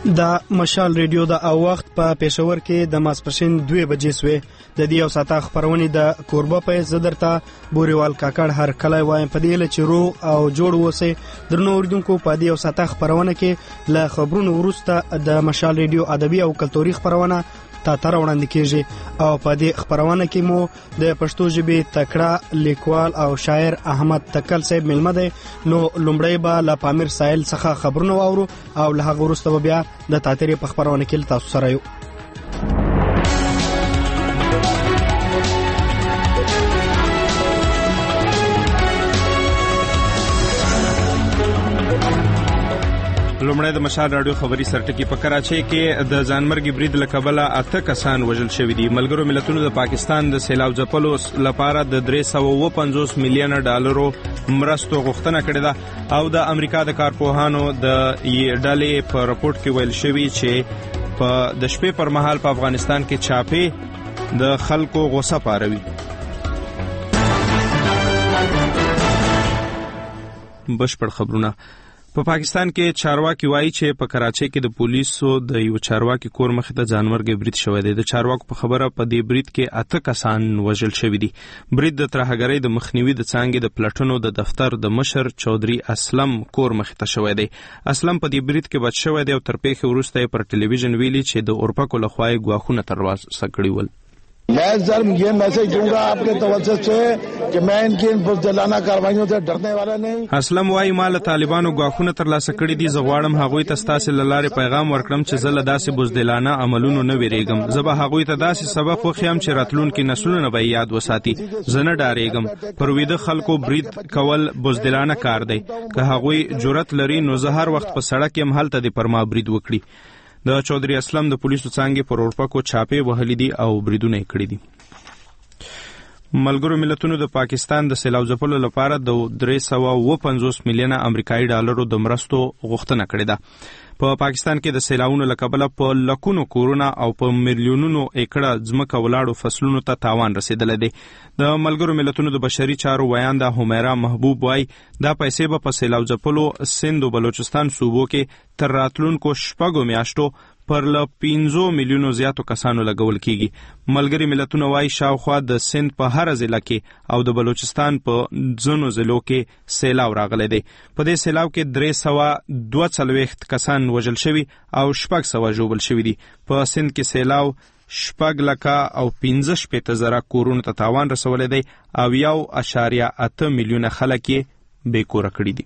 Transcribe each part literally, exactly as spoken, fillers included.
د مشال ریډیو د او وخت په پېښور کې د ماسپښین دوه بجې سوې. د دې یو ساعته خبرونه د کوربه په زدرتا بوريوال کاکړ هر کله وایم په دې لچ رو او جوړ وسه درنو اوریدونکو په دې یو ساعته خبرونه کې ل خبرونو ورسته د مشال ریډیو ادبي او کلتوري خبرونه تا تر وړاندې کیږي او په دې خبرونه کې مو د پښتو ژبې تکړه لیکوال او شاعر احمد تکل صاحب ملمه ده. نو لومړی به ل پامیر سایل څخه خبرونه واورو او له هغه وروسته بیا د تاتری په خبرونه کې تاسو سره یو. لومړی د مشال راډیو خبري سرټکی په کراچۍ کې د ځانمرګي برید له کبله اته کسان وژل شوي دي. ملګرو ملتونو د پاکستان د سیلاب ځپلو لپاره د درې سوه او پنځوس میلیونه ډالرو مرستو غوښتنه کړې ده او د امریکا د کارپوهانو د ډلې په راپورټ کې ویل شوي چې په د شپې پر مهال په افغانستان کې چاپې د خلکو غوسه پاروي. بشپړ خبرونه. په پاکستان کې چارواکي وایي چې په کراچۍ کې د پولیسو د یو چارواکي کور مخې ته ځانمرګي برید شوی دی. د چارواکو په خبره په دې برید کې اته کسان وژل شوي دي. برید د ترهګرۍ د مخنیوي د څانګې د پلټنو د دفتر د مشر چودري اسلم کور مخې ته شوی دی. اسلم په دې برید کې بچ شوی دی او تر پیښې وروسته یې پر ټلویزیون ویلي چې د اورپکو لخوا یې ګواښونه ترلاسه کړي ول. मैं सर ये मैसेज दूंगा आपके तवज्जुह से कि मैं इनकी इन बुज़दिलाना कार्रवाइयों से डरने वाला नहीं. اسلم وايي مال طالبانو غواخونه ترلاسه کړي دي. زه غواړم هغوی ته ستاسو لاره پیغام ورکړم چې زه له داسې بزدلانه عملونو نه ویریږم. زه به هغوی ته داسې سبق وښیم چې راتلونکي نسلونه به یاد وساتي. زه نه ډارېږم. پر ویده خلکو برید کول بزدلانه کار دی. که هغوی جرأت لري نو زه هر وخت په سړک یم هلته دې پر ما برید وکړي. د چودري اسلم د پولیسو څانګې پر اورپکو چاپې وهلي دي او بریدونه یې کړي دي. ملګرو ملتونو د پاکستان د سیلاب ځپلو لپاره د درې سوه او پنځوس میلیونه امریکایي ډالرو د مرستو غوښتنه کړې ده. په پاکستان کې د سیلابونو له کبله په لکونو کورونه او په میلیونونو ایکړه ځمکه ولاړو فصلونو ته تاوان رسیدلی دی. د ملګرو ملتونو د بشري چارو ویانده همیرا محبوب وایي دا پیسې به په سیلاب ځپلو سند او بلوچستان صوبو کې تر راتلونکو شپږو میاشتو پر له پنځو میلیونو زیاتو کسانو لګول کیږي. ملګري ملتونه وایي شاوخوا د سند په هر ضلع کې او د بلوچستان په ځینو ضلعو کې سیلاب راغلی دی. په دې سیلاب کې درې سوه دوه څلوېښت کسان وژل شوي او شپږ سوه ژوبل شوي دي. په سند کې سیلاب شپږ لکه او پنځه شپېته زره کورونو ته تاوان رسولی دی او یو اشاریه اته میلیونه خلک یې بېکوره کړي دي.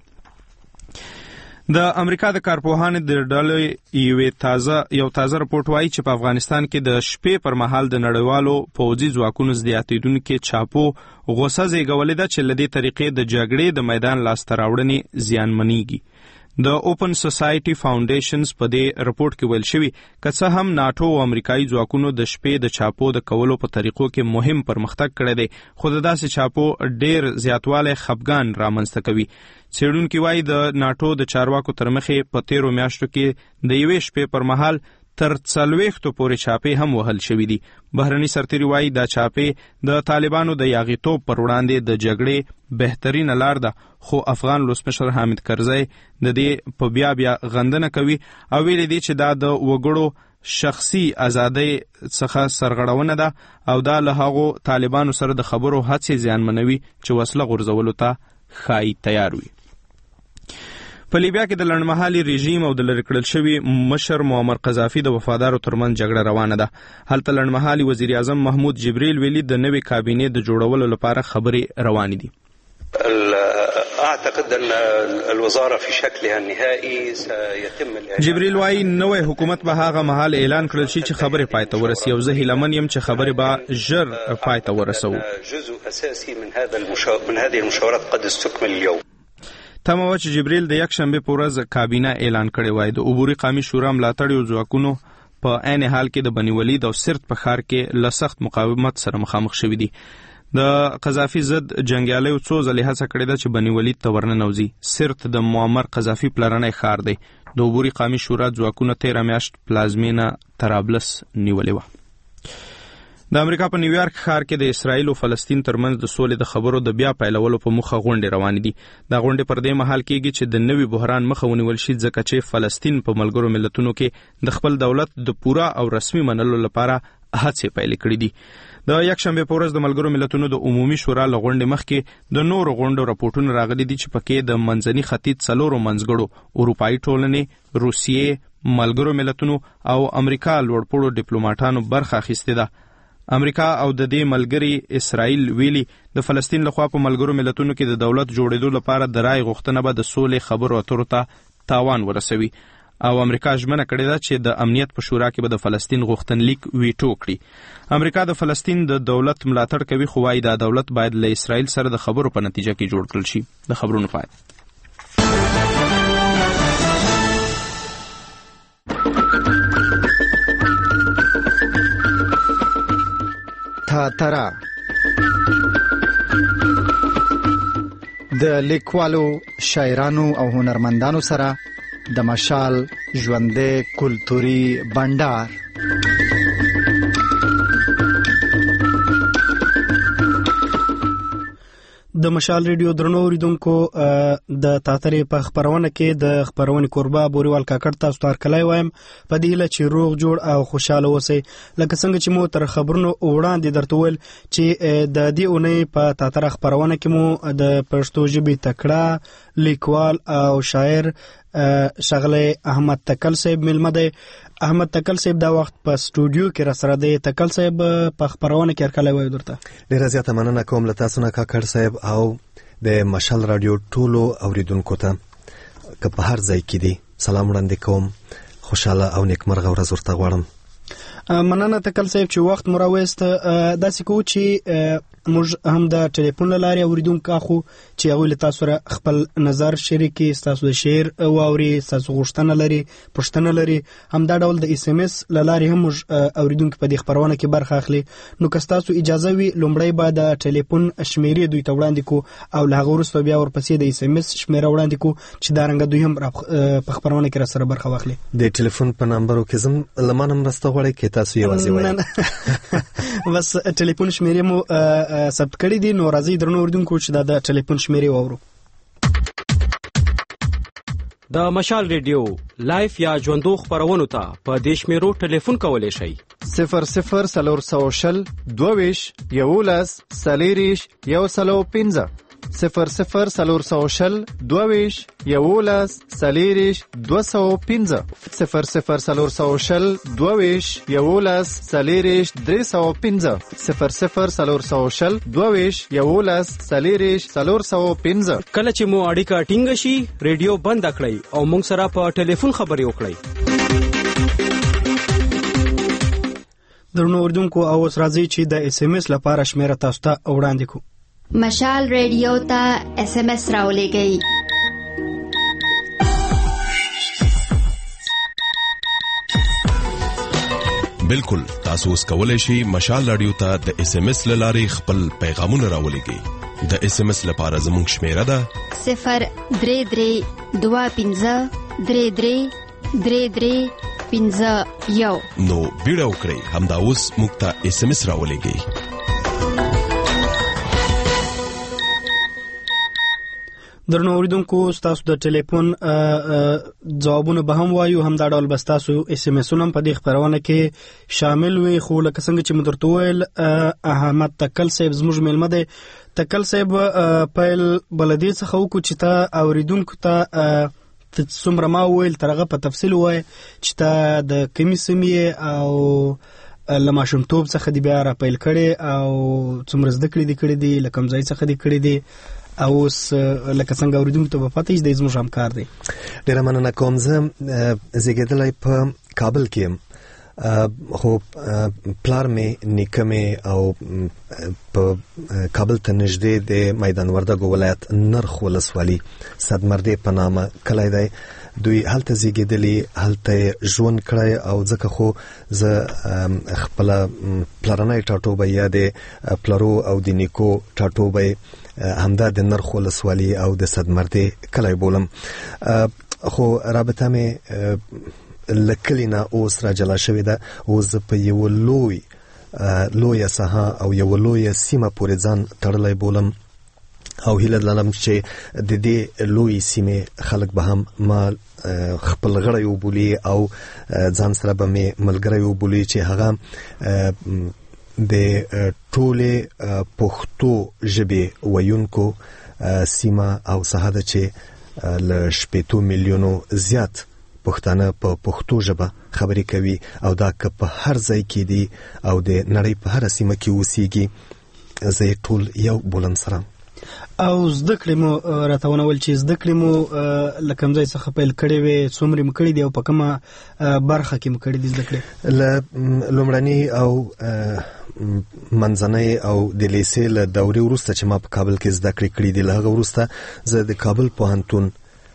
د امریکا د کارپوهانو د ډلې یو تازه یو تازه راپورټ وایي چې په افغانستان کې د شپې پر مهال د نړیوالو پوځي ځواکونو زیاتېدونکې چاپو غوسه زیږولې ده چې له دې طریقې د جګړې د میدان لاسته راوړنې زیانمنېږي. د اوپن سوسایټي فاونډیشنز په دې راپورټ کې ویل شوي که څه هم ناټو او امریکایي ځواکونو د شپې د چاپو د کولو په طریقو کې مهم پرمختګ کړی دی خو د داسې چاپو ډېر زیاتوالی خفګان رامنځته کوي. څېړونکي وایي د ناټو د چارواکو تر مخې په تیرو میاشتو کې د یوې شپې پر مهال تر څلوېښتو پورې چاپې هم وهل شوي دي. بهرني سرتیري وایي دا چاپې د طالبانو د یاغیتوب پر وړاندې د جګړې بهترینه لار ده خو افغان ولسمشر حامد کرزی د دې په بیا بیا غندنه کوي او ویلي دي چې دا د وګړو شخصي ازادۍ څخه سرغړونه ده او دا له هغو طالبانو سره د خبرو هڅې زیانمنوي چې وسله غورځولو ته ښایي تیار وي. په لیبیا کې د لنډمهالي رژیم او د لرې کړل شوي مشر معمر قذافي د وفادارو ترمنځ جګړه روانه ده. هلته لنډمهالي وزیر اعظم محمود جبریل ویلي د نوې کابینې د جوړولو لپاره خبرې روانې دي. اعتقد ان الوزاره في شكلها النهائي سيتم جبريل وايي نوې حکومت به هغه مهال اعلان کړل شي چې خبرې پای ته ورسي او زه هیلمن یم چې خبرې به ژر پای ته ورسو. جزء اساسي من هذا المشاور من هذه المشاورات قد استكمل اليوم. تمه وه چې جبریل د یک شنبې په ورځ کابینه اعلان کړې وای. د عبوري قومي شورا ملاتړیو ځواکونو په عین حال کې د بني ولید او سرت په ښار کې له سخت مقاومت سره مخامخ شوي دي. د قذافي ضد جنګیالیو څو ځلې هڅه کړې ده چې بني ولید ته ورننوځي. سرت د معمر قذافي پلرنی ښار دی. د عبوري قومي شورا ځواکونو تېره میاشت پلازمینه طرابلس نیولې وه. د امریکا په نیویارک ښار کې د اسرایل او فلسطین ترمنځ د سولې د خبرو د بیا پیلولو په مخه غونډې روانې دي. دا غونډې پر دې مهال کېږي چې د نوي بحران مخه ونیول شي، ځکه چې فلسطین په ملګرو ملتونو کې د خپل دولت د پوره او رسمي منلو لپاره هڅې پیل کړې دي. د یکشنبه په ورځ د ملګرو ملتونو د عمومي شورا له غونډې مخکې د نورو غونډو راپورټونه راغلي دي چې پکې د منځني ختیځ څلورو منځګړو اروپایي ټولنې، روسیې، ملګرو ملتونو او امریکا لوړپوړو ډیپلوماټانو برخه اخیستې ده. امریکا او د دې ملګری اسرائیل ویلي د فلسطین لخوا په ملګرو ملتونو کې د دولت جوړېدو لپاره د رای غوښتنه به د سولې خبرو اترو ته تاوان ورسوي او امریکا ژمنه کړې ده چې د امنیت په شورا کې به د فلسطین غوښتنلیک ویټو کړي. امریکا د فلسطین د دولت ملاتړ کوي، خو وايي دا دولت باید له اسرائیل سره د خبرو په نتیجه کې جوړ کړل شي. د خبرونو پای. ترا د لیکوالو، شاعرانو او هنرمندانو سره د مشال ژوندې کلتوري بندر. د مشال ریډیو درنو اوریدونکو، د تاترې په خبرونه کې د خبرونې کوربه بوریوال کاکړ تاسو ته هرکلی وایم په دې هیله چې روغ جوړ او خوشاله اوسئ. لکه څنګه چې مو تر خبرونو وړاندې درته وویل چې د دې اونۍ په تاتره خبرونه کې مو د پښتو ژبې تکړه لیکوال او شاعر ښاغلی احمد تکل صاحب میلمه دی. احمد تکل صاحب دا وخت په سټوډیو کې را سره دی. تکل صاحب په خبرونه کې هرکلی وایو درته. ډېره زیاته مننه کوم له تاسو نه کاکړ صاحب او د مشال رادیو ټولو اوریدونکو ته که په هر ځای کې دي سلام وړاندې کوم. خوشاله او نیکمرغه ورځ ورته غواړم. مننه تکل صاحب چې وخت مو راوست. داسې کوو چې موږ هم د ټلیفون له لارې اوریدونکو اخو چې هغوی له تاسو سره خپل نظر شریک کړي، ستاسو د شعر واوري، ستاسو غوښتنه لري، پوښتنه لري. همدا ډول د اس ام اس له لارې هم موږ اوریدونکو په دې خبرونه کې برخه اخلي. نو که ستاسو اجازه وي لومړی به د ټلیفون شمیرې دوی ته وړاندې کړو او له هغه وروسته بیا ورپسې د اس ام اس شمیره وړاندې کړو چې دا رنګه دوی هم په خبرونه کې را سره برخه واخلي. د ټلیفون په نمبرو کې زم لمانه مرسته غواړئ کې تاسو یوازې وایي بس ټلیفون شمیرې مو ثبت کړی دي. نو راځي درنو اوریدونکو چې دا د ټلیفون شمیرې واورو. د مشال ریډیو لایف یا ژوندو خبرونو ته په دې شمیرو ټلیفون کولی شئ: صفر صفر سلور سو شل دوویش یولس سلیریش یو سلو پنځه صفر صفر سلور سو شل دوویش یولس سلیریش دو سو پنځه صفر صفر سلور سو شل دوویش یولس سلیریش درې سو پنځه صفر صفر سلور سو شل دوویش یولس سلیریش سلور سو پنځه. کله چې مو اړیکه ټینګه شي ریډیو بند کړئ او موږ سره په ټلیفون خبرې وکړئ. درنو اوریدونکو، او اوس راځي چې د اس ام اس لپاره شمیره تاسو ته وړاندې کړو. مشال ریډیو ته اس ام اس راولېږئ. بالکل، تاسو اوس کولای شئ مشال رادیو ته د اس ام اس لارې خپل پیغامونه راولېږئ. د اس ام اس لپاره زموږ شمیره ده صفر درې درې دوه پنځه درې درې درې درې پنځه یو. نو بیړه وکړئ، همدا اوس موږ ته اس ام اس راولېږئ. درنو اوریدونکو، ستاسو د ټلیفون ځوابونه به هم وایو، هم دا ډول به ستاسو اس ام اسونه په دې خبرونه کې شامل وي. خو لکه څنګه چې مو درته وویل، احمد تکل صاحب زموږ میلمه دی. تکل صاحب پیل بلدی څخه وکړو چې ته اوریدونکو ته څومره ما وویل تر هغه په تفصیل ووایه چې ته د کومې سیمې او له ماشومتوب څخه دې بیا را پیل کړې او څومره زده کړې دې کړې دي، له کوم ځای څخه دې کړې دي، او اوس لکه څنګه اوریدونکو ته به پته چې دی زموږ همکار دی. ډېره مننه کوم. زه زیږېدلی په کابل کې یم، خو پلار مې نیکه مې او په کابل ته نږدې د میدان وردګو ولایت نرخ ولسوالي صدمردې په نامه کلی دی. دوی هلته زیږېدلي، هلته ژوند کړی او ځکه خو زه خپله پلرنی ټاټوبی یا د پلرو او د نیکو ټاټوبی همدا د نرخ ولسوالي او د صدمردې کلی بولم. خو رابطه مې له کلي نه اوس را جلا شوې ده. اوس زه په یوه لوی لویه ساحه او یو لویه سیمه پورې ځان تړلی بولم او هیله لرم چې د دې لوی سیمې خلک به هم ما خپل غړی وبولي او ځان سره به مې ملګری وبولي چې هغه د ټولې پښتو ژبې ویونکو سیمه او ساحه ده چې له شپېتو میلیونو زیات پښتانه په پښتو ژبه خبرې کوي او دا که په هر ځای کې دي او د نړۍ په هر سیمه کې اوسېږي زه ټول یو بولم سره. او زده کړې مو راته ونول چې زده کړې مو له کوم ځای څخه پیل کړې وې، څومره مو کړې دي او په کومه برخه کې مو کړې دي زده کړې؟ له لومړني او منځنۍ او د لیسې له دورې وروسته چې ما په کابل کې زده کړې کړې دي، له هغه وروسته زه د کابل پوهنتون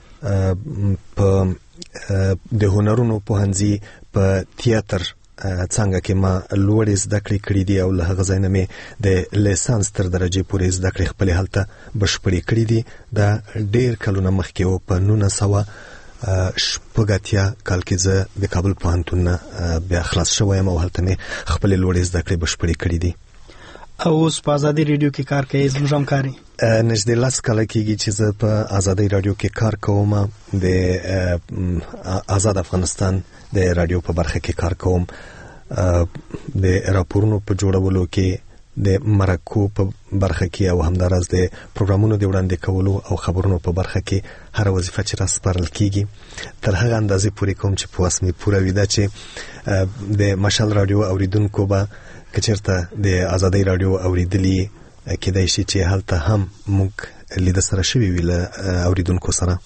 په د هنرونو پوهنځي په تیاتر څنګه کې ما لوړې زده کړې کړې دي او له هغه ځای نه مې د لیسانس تر درجې پورې زده کړې خپلې هلته بشپړې کړې دي. دا ډېر کلونه مخکې و، په نولس سوه شپږ اتیا کال کې زه د کابل پوهنتون نه بیا خلاص شوی یم او هلته مې خپلې لوړې زده کړې بشپړې کړې دي. او اوس په ازادي رادیو کې کار کوي؟ زموږ هم کاري نږدې لس کاله کېږي چې زه په ازادي رادیو کې کار کوم. د آزاد افغانستان د رادیو په برخه کې کار کوم، د راپورونو په جوړولو کې، د مرکو په برخه کې او همداراز د پروګرامونو د وړاندې کولو او خبرونو په برخه کې هر وظیفه چې راسپارل کېږي تر هغه اندازې پورې کوم چې په وس مې پوره وي. دا چې د مشال رادیو اوریدونکو به که چېرته د ازادۍ رادیو اوریدلي کېدای شي چې هلته هم موږ لیده سره شوي وي له اوریدونکو سره.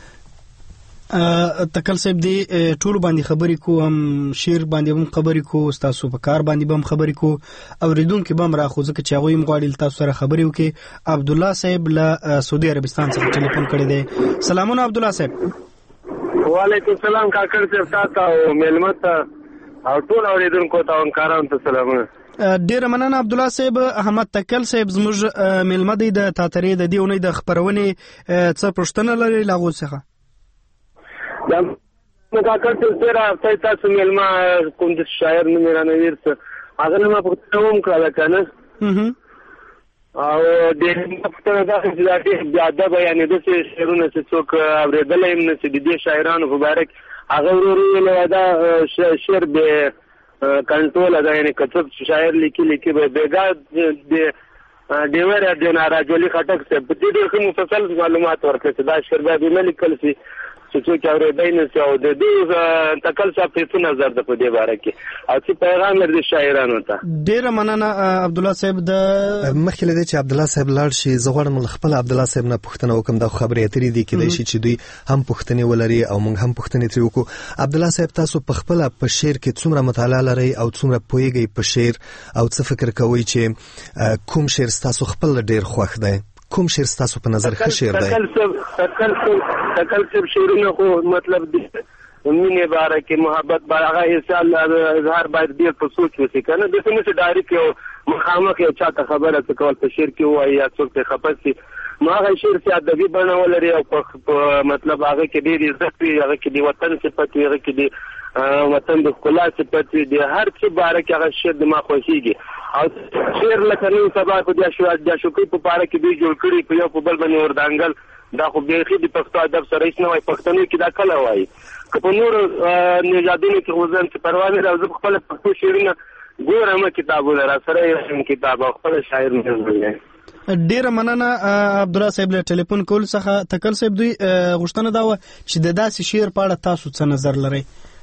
تکل صاحب دی ټول باندې خبرې کو، هم شعر باندې هم خبرې کو، تاسو په کار باندې هم خبرې کو، اوریدونکو به هم راخو ځکه چې هغه یې مغواړي تاسو سره خبرې وکړي. عبد الله صاحب له سعودي عربستان څخه ټلیفون کړی دی. سلامونه عبد الله صاحب. وعلیکم السلام کاکړ صاحب، تاسو او ملمت او ټول اوریدونکو ته انکاران ته سلامونه. ډیر مننه عبد الله صاحب. احمد تکل صاحب زموږ ملمه دی د تاترې د دې اونۍ د خبرونې څه پوښتنه لري لاغو څخه؟ دا کاکړ صاحب سره تاسو ملمه کوم د شاعر نوم رانویر څه هغه نه ما پوښتنه هم کړله کنه او د پښتنو دا چې دا د بیان د شعرونو چې څوک اوریدلای هم نه چې د شاعرانو مبارک هغه ورو دا شعر به کنټرول دا یعنی کڅوب شاعر لیکي لیکي به بیګا د ډیور د ناراجولي خټک څخه په دې ډېر مفصل معلومات ورکړي دا شعر به نه لیکل شي چې څوک اوریدای نه څو د دې تکل صاحب په نظر د په دې باره کې او چې پیغام لري شاعرانو ته. ډیر مننه عبد الله صاحب. د مخکې لدی چې عبد الله صاحب لاړ شي زه غواړم خپل عبد الله صاحب نه پوښتنه وکم. دا خبرې اترې دي کېدای شي چې دوی هم پوښتنې ولري او موږ هم پوښتنې ترې وکړو. عبد الله صاحب تاسو په خپل په شعر کې څومره مطالعه لرئ او څومره پوهیږئ په شعر او څه فکر کوئ چې کوم شعر تاسو خپل ډیر خوښ دی؟ کوم شعر تاسو په نظر ښه شعر دی؟ تکل صاحب تکل صاحب تکل صاحب شعرونه خو مطلب دی مینه باره کې محبت باره اظهار باید ډیر په سوچ وسی کنه د څه نه ډایرکټ یو مخامخ یو چاته خبره کول په شعر کې وایي یا څوک ته خپسي ما هغه شعر چې ادبي بڼه ولري او په مطلب هغه کې ډیر عزت وي، هغه کې دی وطن صفت وي، هغه کې دی وطن د ښکلا صفت وي، د هر څه باره کې هغه شعر د ما خوښیږي او شعر لکه نن سبا په دې شو د شوکې په پاره کې دی جوړ کړي په یو په بل باندې وردانګل دا خو بیخي د پښتو ادب سره هیڅ نه وای. پښتنو کې دا کله وای که په نور نژادونو کې غوځم چې پروا نه راځي خپل پښتو شعرونه ګورم کتابونه را سره یې کتاب خپل شاعر نه دی. ډیر مننه عبد الله صاحب له ټلیفون کول څخه. تکل صاحب دوی غوښتنه دا و چې د داسې شعر په اړه تاسو څه نظر لرئ؟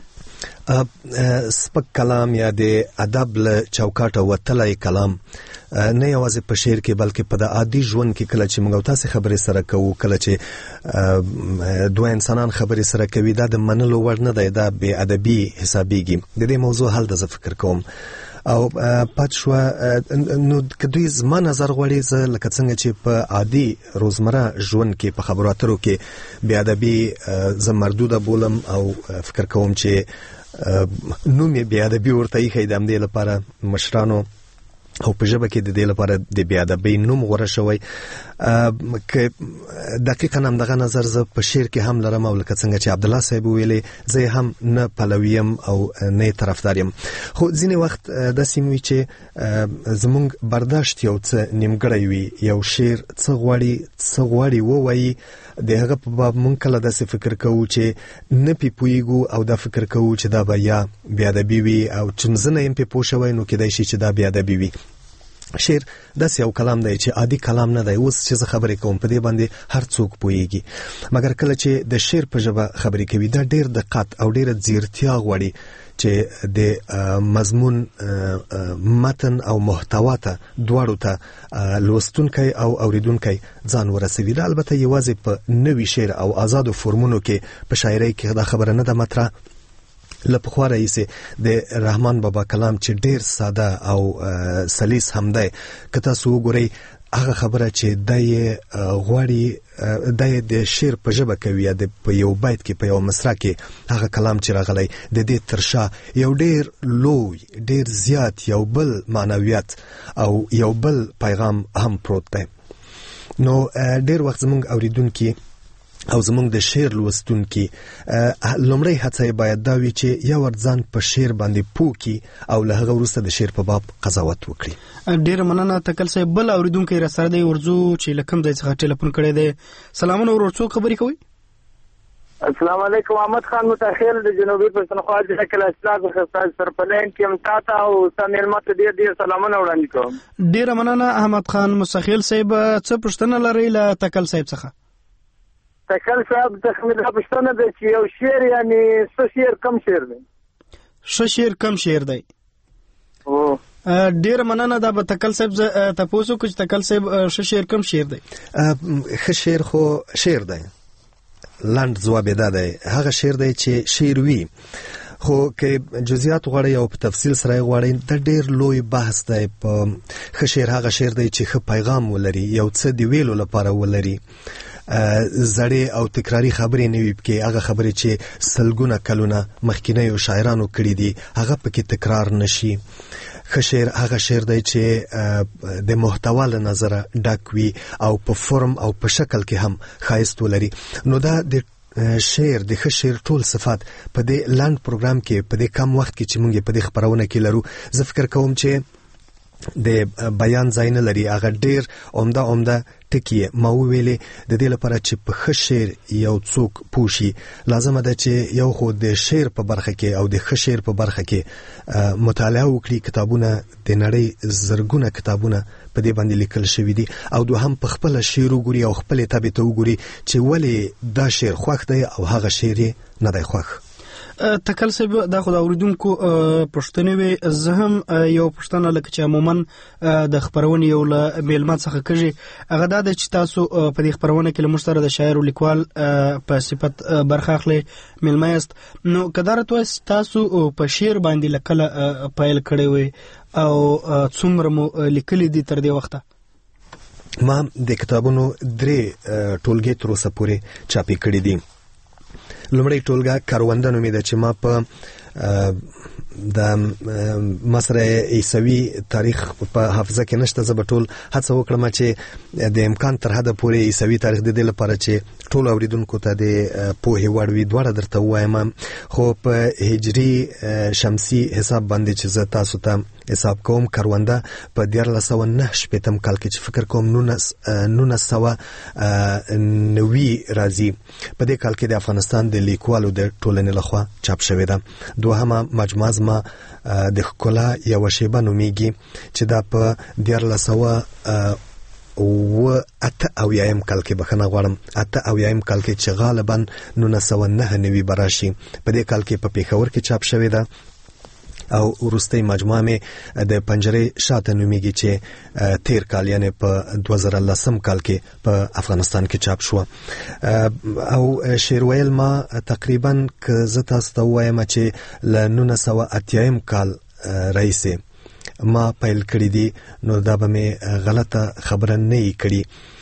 سپک کلام یا د ادب له چوکاټه وتلی کلام نه یوازې په شعر کې بلکې په د عادي ژوند کې کله چې موږ تاسو خبرې سره کوو، کله چې دوه انسانان خبرې سره کوي دا د منلو وړ نه دی، دا بې ادبي حسابېږي. د دې موضوع حل د زه فکر کوم او پات شو نو کدوې زما نظر غواړي زه لکه څنګه چې په عادي روزمره ژوند کې په خبرو اترو کې بې ادبي زه مردوده بولم او فکر کوم چې نوم یې بې ادبي ورته ایښی د همدې لپاره مشرانو او په ژبه کې د دې لپاره د بې ادبۍ نوم غوره شوی. که دقیقا هم دغه نظر زه په شعر کې هم لرم، او لکه څنګه چې عبدالله صاحب ویلې زه هم نه پلوی یم او نه طرفدار یم، خو ځینې وخت داسې وي چې زموږ برداشت یو څه نیمګړی وي. یو شعر څه غواړي څه غواړي ووایي، د هغه په باب مونږ کله داسې فکر کوو چې نه پې پوهېږو، او دا فکر کوو چې دا به یا بې ادبي وي، او چې زه نه یم پې پوه شوی نو کیدای شي چې دا بې ادبي وي. شعر داسې یو کلام دی چې عادي کلام نه دی. اوس چې زه خبرې کوم په دې باندې هر څوک پوهېږي، مګر کله چې د شعر په ژبه خبرې کوي دا ډېر دقت او ډېره ځیرتیا غواړي چې د مضمون متن او محتوا ته دواړو ته لوستونکی او اوریدونکی ځان ورسوي. دا البته یوازې په نوي شعر او آزادو فورمونو کې په شاعرۍ کې دا خبره نه ده مطرح. له پخوا راهیسې د رحمان بابا کلام چې ډېر ساده او سلیس هم دی، که تاسو وګورئ هغه خبره چې دا یې غواړي دا یې د شعر په ژبه کوي، یا د په یو بیت کې په یو مصرع کې هغه کلام چې راغلی د دې تر شا یو ډېر لوی ډېر زیات یو بل معنویت او یو بل پیغام هم پروت دی. نو ډېر وخت زموږ اوریدونکي او زمونږ د شعر لوستونکي لومړی هڅه یې باید دا وي چې یو ور ځان په شعر باندې پوه کړي او له هغه وروسته د شعر په باب قضاوت وکړي. ډېره مننه تکل صاحب. بل اوریدونکی را سره دی ورځو چې له کوم ځای څخه ټلیفون کړی دی. سلامونه ورور، څوک خبرې کوي؟ السلام علیکم. احمد خان متخیل د جنوبي پښتونخوا ضلع کې اصلاح غوښتل سرپلین کې متاته او سامل مت ډېر ډېر سلامونه وړاندې کوم. ډېره مننه احمد خان متخیل صاحب. څه پوښتنه لرئ له تکل صاحب څخه؟ تکل صاحب د خمینه پښتنه د چې یو شعر یعنی څه شعر کم شعر دی؟ څه شعر کم شعر دی؟ او ډېر مننه. دا به تکل صاحب تاسو کو چې تکل صاحب څه شعر کم شعر دی؟ ښه شعر خو شعر دی. لاند ځواب دا دی، هغه شعر دی چې شعر وي، خو که جزئیات غواړئ او په تفصیل سره غواړئ دا ډېر لوی بحث دی. په ښه شعر هغه شعر دی چې ښه پیغام ولري، یو څه د ویلو لپاره ولري، زړې او تکراری خبرې نه وي پکې، هغه خبرې چې سلګونه کلونه مخکینیو شاعرانو کړي دي هغه پکې تکرار نشي. ښه شعر هغه شعر دی چې د محتوا له نظره ډک وي او په فرم او په شکل کې هم ښایست ولري. نو دا د شعر د ښه شعر ټول صفات په دې لاند پروګرام کې په دې کم وخت کې چې موږ په دې خبرونه کې لرو، زه فکر کوم چې د بیان ځای نه لري. هغه ډېر عمده عمده ټکي ما وویلې د دې لپاره چې په ښه شعر یو څوک پوه شي. لازمه ده چې یو خو د شعر په برخه کې او د ښه شعر په برخه کې مطالعه وکړي. کتابونه د نړۍ زرګونه کتابونه په دې باندې لیکل شوي دي، او دوهم په خپله شعر وګوري او خپلې طبع ته وګوري چې ولې دا شعر خوښ دی او هغه شعر یې نه دی خوښ. تکل صاحب دا خو د اوریدونکو پوښتنې وي. زه هم یو پوښتنه لکه چې عموما د خبرونې یو له میلمه څخه کېږي، هغه دا ده چې تاسو په دې خبرونه کې له موږ سره د شاعر او لیکوال په صفت برخه اخلئ، میلمه یاست. نو که دا راته وایاست تاسو په شعر باندې له کله پیل کړی وئ او څومره مو لیکلي دي تر دې وخته؟ ما د کتابونو درې ټولګې تر اوسه پورې چاپې کړي دي. لومړی ټولګه کرونده نومېده چې ما په د ما سره عیسوي تاریخ په حافظه کې نشته. زه به ټول هڅه وکړم چې د امکان تر حده پورې عیسوي تاریخ د دې لپاره چې ټول اوریدونکو ته د پوهې وړ وي دواړه درته ووایم، خو په هجري شمسي حساب باندې چې زه تاسو ته حساب کوم، کرونده په دیارلس سوه نهه شپېتم کال کې چې فکر کوم نولس سوه نوي راځي، په دې کال کې د افغانستان د لیکوالو د ټولنې لخوا چاپ شوې ده. دوهمه مجموعه زما د ښکلا یوه شیبه نومیږي چې دا په دیارلس سوه و اته اویایم کال کې بخښنه غواړم اته اویایم کال کې چې غالبا نولس سوه نهه نوي به راشي. په دې کال کې په پېښور کې چاپ شوې ده، او وروستۍ مجموعه مې د پنجرې شاته نومیږي چې تیر کال یعنی په دوه زره لسم کال کې په افغانستان کې چاپ شوه. او شعر ویل ما تقریبا که زه تاسو ته ووایم چې له نولس سوه اتیایم کال راهیسې ما پیل کړی دي نو دا به مې غلطه خبره نه کړي.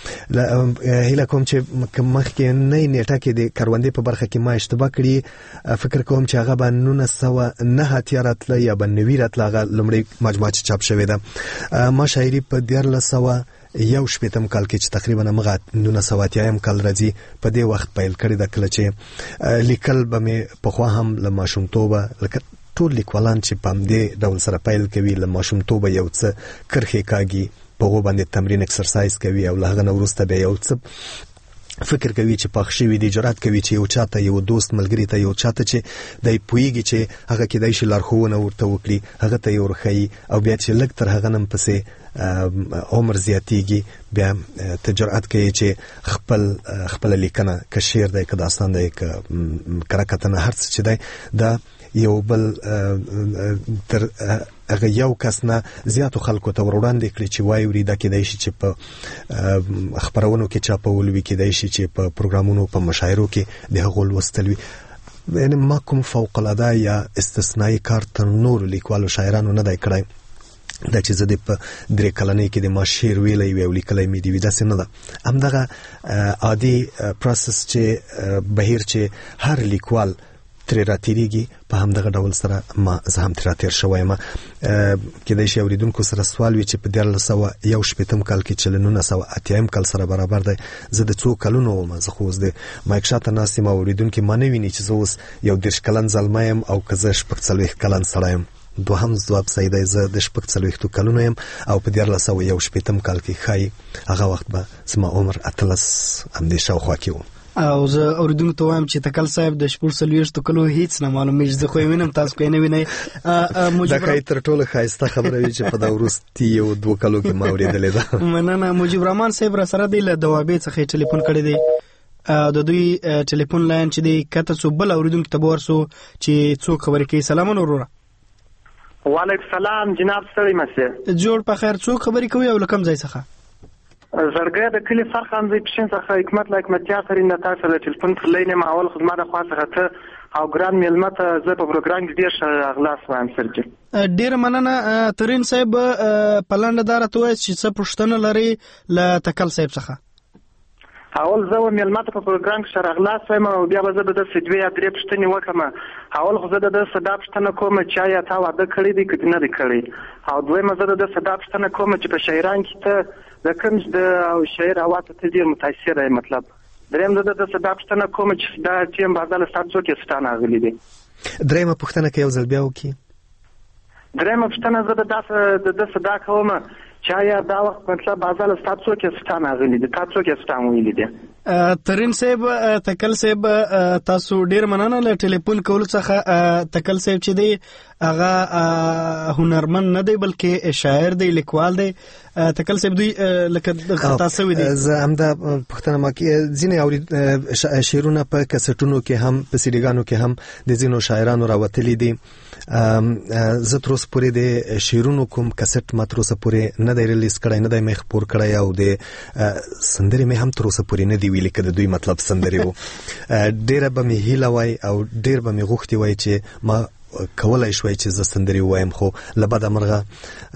هیله کوم چې مخکې نه نیټه کې د کروندې په برخه کې ما اشتباه کړي، فکر کوم چې هغه به نولس سوه نه اتیا راتله یا به نوي راتله، هغه لومړی مجموعه چې چاپ شوې ده. ما شاعري په دیارلس سوه یو شپېتم کال کې چې تقریبا همغه نولس سوه اتیایم کال راځي په دې وخت پیل کړی ده، کله چې لیکل به مې پخوا هم له ماشومتوبه لکه ټول لیکوالان چې په همدې ډول سره پیل کوي له ماشومتوبه یو څه کرښې کاږي، په هغو باندې تمرین اکسرسایز کوي او له هغه نه وروسته بیا یو څه فکر کوي چې پاخ شوي دي، جرأت کوي چې یو چاته یو دوست ملګري ته یو چاته چې دی پوهیږي چې هغه کیدای شي لارښوونه ورته وکړي هغه ته یې ورښیي، او بیا چې لږ تر هغه نه پسې عمر زیاتیږي بیا ته جرأت کوي چې خپل خپل لیکنه که شعر دی که داستان دی که کره کتنه هر څه چې دی دا یو بل تر هغه یو کس نه زیاتو خلکو ته وړاندې کړي چې وایي وري دا کېدای شي چې په خپرونو کې چاپول وي، کېدای شي چې په پروګرامونو په مشاعرو کې د هغو لوستل وي. یعنې ما کوم فوق العاده یا استثنایي کار تر نورو لیکوالو شاعرانو نه دی کړی، دا چې زه د په درې کلنۍ کې د ما شعر ویلی وي او لیکلی مې دي وي، داسې نه ده. همدغه عادي پروسس چې بهیر چې هر لیکوال ترې راتېرېږي په همدغه ډول سره ما زه هم ترې راتېر شوی یم. کېدای شي اورېدونکو سره سوال وي چې په دیارلس سوه یو شپېتم کال کې چې له نولس سوه اتیایم کال سره برابر دی زه د څو کلونو وم، زه خو اوس د مایک شاته ناست یم او اورېدونکي ما نه ویني چې زه اوس یو دېرش کلن زلمی یم او که زه شپږ څلوېښت کلن سړی یم. دوهم ځواب صحیح دی، زه د شپږ څلوېښتو کلونو یم او په دیارلس سوه یو شپېتم کال کې ښایي هغه وخت به زما عمر اتلس همدې شاوخوا کې و. او زه اورېدونکو ته وایم چې تکل صاحب د شپږ څلوېښتو کلو هیڅ نه معلومیږي، زه خو یې وینم تاسو خو یې نه وینئ. دا ښایي تر ټولو ښایسته خبره وي چې په دا وروستي یو دوه کلو کې ما اورېدلې ده. مننه. مجیب رحمان صاحب را سره دی له دوابې څخه یې ټلیفون کړی دی، د دوی ټلیفون لاین چې دی کته څو بل اورېدونکي ته به ورسو چې څوک خبرې کوي. سلامونه وروره. وعلیکم سلام جناب، ستړي مشه. جوړ په خیر. څوک خبرې کوي او له کوم ځای څخه؟ زړګی د کلي فرخنځي پښین څخه حکمت له حکمتیار سره نه تاسو له ټلیفون پر لینه ما اول خدمت خو څخه ته او ګران میلمه ته زه په پروګرام کې ډیر ښه اغلاس وایم سرجي. ډیر مننه ترين صاحب. پلان دار ته وایي چې څه پښتنه لري له تکل صاحب څخه. اول زه میلمه ته په پروګرام کې سره اغلاس وایم او بیا به زه د سجوي یا درې پښتنې وکم. اول خو زه د صدا پښتنه کوم چې آیا تا واده کړی دی که نه دی کړی، او دویمه زه د صدا پښتنه کوم چې په شاعران کې ته د کوم د شاعر حواته ته ډیر متاثر دی. مطلب دریم زه د صدا پښتنه کوم چې دا چې بازار ستاسو کې ستانه غلي دي. دریمه پښتنه کې یو ځل بیا وکي. دریمه پښتنه زه د د صدا کوم چې آیا دا وخت مطلب بازار ستاسو کې ستانه غلي دي، تاسو کې ستانه ویلي دي. ترين صاحب تکل صاحب تاسو ډیر مننه له ټلیفون کول څخه. تکل صاحب چې دی هغه هنرمند نه دی بلکې شاعر دی، لیکوال دی. تکل صاحب دوی لکه تاسو وی دي زه هم د پښتنه ما کې ځینې اوري شعرونه په کسټونو کې هم په سیډیګانو کې هم د ځینو شاعرانو راوتلي دي. زه تر اوسه پورې د شعرونو کوم کسټ ما تر اوسه پورې نه دی ریلیز کړی، نه دی مې خپور کړی او د سندرې مې هم تر اوسه پورې نه دی ویلي که د دوی مطلب سندرې وو. ډېره به مې هیله وای او ډېر به مې غوښتې وای چې ما کولای شوی چې زه سندرې ووایم، خو له بده مرغه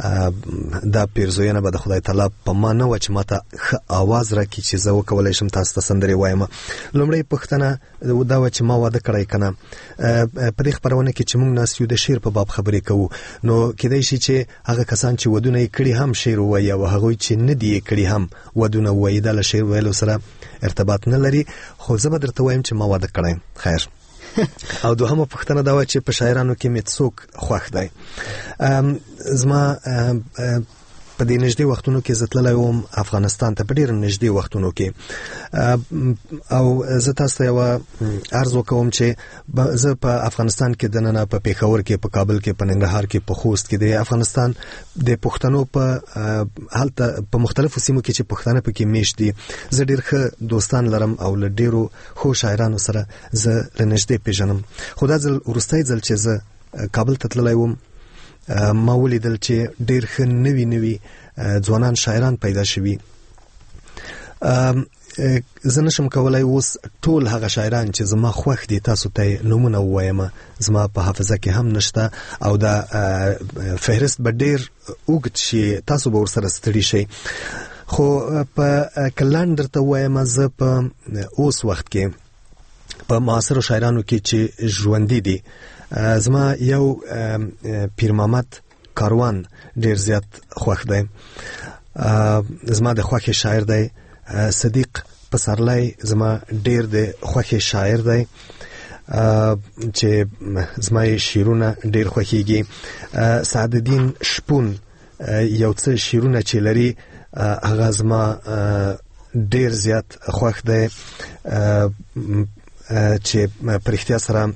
دا پیرزوینه به د خدای تعالی په ما نه وه چې ما ته ښه اواز راکړي چې زه وکولی شم تاسو ته سندرې ووایم. لومړی پوښتنه دا وه چې ما واده کړی که نه. په دې خپرونه کې چې موږ ناست یو د شعر په باب خبرې کوو، نو کیدای شي چې هغه کسان چې ودونه یې کړي هم شعر ووایي او هغوی چې نه دي یې کړي هم ودونه ووایي، دا له شعر ویلو سره ارتباط نه لري. خو زه به درته وایم چې ما واده کړی. خیر. او دوهمه پوښتنه دا و چې په شاعرانو کې مې څوک خوښ دی. زما په دې نږدې وختونو کې زه تللی وم افغانستان ته، په ډېرو نږدې وختونو کې، او زه تاسو ته یوه عرض وکوم چې زه په افغانستان کې دننه په پېښور کې، په کابل کې، په ننګرهار کې، په خوست کې د افغانستان د پښتنو په هلته په مختلفو سیمو کې چې پښتانه پکې میشت دي زه ډېر ښه دوستان لرم او له ډېرو ښو شاعرانو سره زه له نږدې پېژنم. خو دا ځل وروستی ځل چې زه کابل ته تللی وم ما ولیدل چې ډېر ښه نوي نوي ځوانان شاعران پیدا شوي. زه نشم کولای اوس ټول هغه شاعران چې زما خوښ دي تاسو ته نومونه ووایم، زما په حافظه کې هم نشته او دا فهرست به ډېر اوږد شي، تاسو به ورسره ستړي شئ. خو په کلان درته ووایم زه په اوس وخت کې په معاصرو شاعرانو کې چې ژوندي دي زما یو پیر محمد کاروان ډېر زیات خوښ دی، زما د خوښې شاعر دی. صدیق پسرلی زما ډېر د خوښې شاعر دی چې زما یې شعرونه ډېر خوښیږي. سعدالدین شپون یو څه شعرونه چې لري هغه زما ډېر زیات خوښ دی چې په رښتیا سره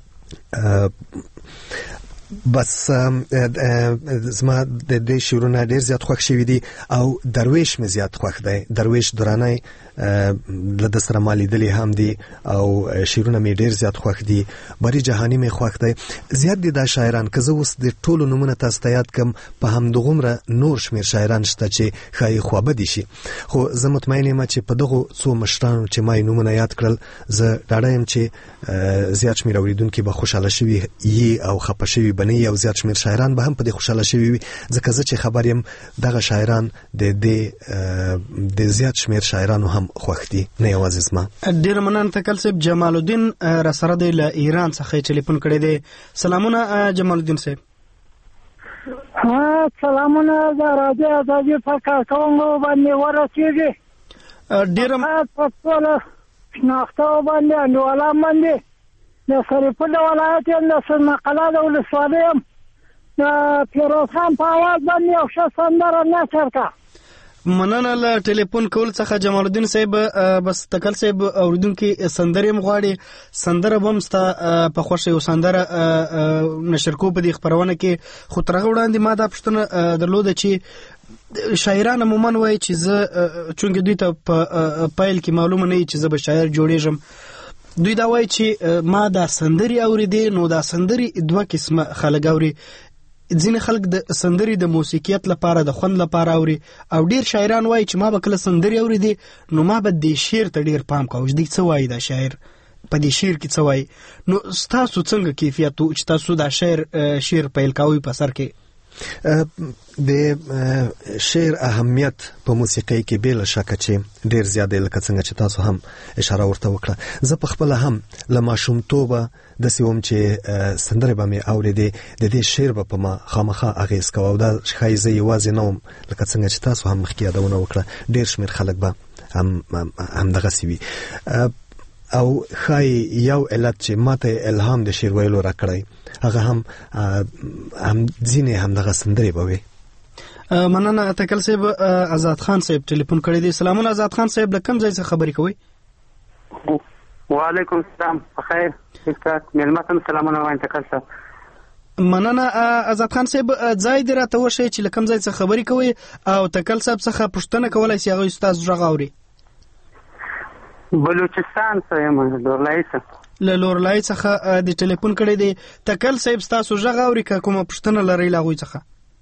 بس زما د دې شعرونه ډېر زیات خوښ شوي دي. او درویش مې زیات خوښ دی، درویش درانی له د سره ما لیدلي هم دي او شعرونه مې ډېر زیات خوښ دي. بری جهانی مې خوښ دی. زیات دي دا شاعران که زه اوس د ټولو نومونه تاسو ته یاد کړم په همدغومره نور شمېر شاعران شته چې ښایي خوابدي شي، خو زه مطمئن یم چې په دغو څو مشرانو چې ما یې نومونه یاد کړل زه ډاډه یم چې زیات شمېر اورېدونکي به خوشحاله شوي یي او خفه شوي به نه یي او زیات شمېر شاعران به هم په دې خوشحاله شوي وي، ځکه زه چې خبر یم دغه شاعران د دې د زیات شمېر شاعرانو هم خوښ دي، نه یوازې زما. ډېره مننه تکل صاحب. جمال الدین راسره دی له ایران څخه ټلیفون کړی دی. سلامونه جمال الدین صاحب. ها سلامونه د راډیو ازادي په کارکوونکو باندې ورسېږي. ډېره په ټول شناخته باندې انډوالا باندې د سرپل ولایت یم د سرمقاله د ولسوالۍ یم د پیروز خان په اواز باندې یو ښه سندره نشر کا. مننه له ټلیفون کول څخه جمال الدین صاحب. بس تکل صاحب اوریدونکو سندرې مغواړي، سندره بم ستا په خوښه یو سندره نشر کو په دې خبرونه کې. خو ترغه وړاندې ما دا پښتنه درلوده چې شاعران عموما وایي چې زه چونګې دوی ته په پایل کې معلومه نه وي چې زه به شاعر جوړېږم، دوی دا وایي چې ما دا سندرې اورېدې. نو دا سندرې دوه قسمه خلک اوري، ځینې خلک د سندرې د موسیقیت لپاره د خوند لپاره اوري او ډیر شاعران وایي چې ما به کله سندرې اورېدې نو ما به د شعر ته ډیر پام کاوه چې دوی څه وایي دا شاعر په دې شعر کې څه وایي. نو ستاسو څنګه کیفیت و چې تاسو دا شعر شعر پیل کوئ په سر کې؟ د شعر اهمیت په موسیقۍ کې بې له شکه چې ډېر زیات دی، لکه څنګه چې تاسو هم اشاره ورته وکړه. زه په خپله هم له ماشومتوبه داسې وم چې سندرې به مې اورېدې، د دې شعر به په ما خامخا اغېز کوه او دا ښایي زه یوازې نه وم، لکه څنګه چې تاسو هم مخکې یادونه وکړه ډېر شمېر خلک به هم همدغسې وي. او ښایي یو علت چې ماته الهام د شعر ویلو راکړی هغه هم هم ځینې همدغه سندرې به وي. مننه تکل صاحب. آزاد خان صاحب ټلیفون کړی دی. سلامونه آزاد خان صاحب، له کوم ځای څخه خبرې کوئ؟ وعلیکم السلام. بخیر استاد مېلمه ته سلامونه وایم تکل صاحب. مننه آزاد خان صاحب. ځای دې راته وښیئ چې له کوم ځای څخه خبرې کوئ او تکل صاحب څخه پوښتنه کولی شي هغوی ستاسو غږ اوري. بلوچستان څخه یم، لورلای څخه. له لورلای څخه د ټلیفون کړی دی. تکل صاحب ستاسو غږ اوري که کومه پوښتنه لرئ له هغوی څخه؟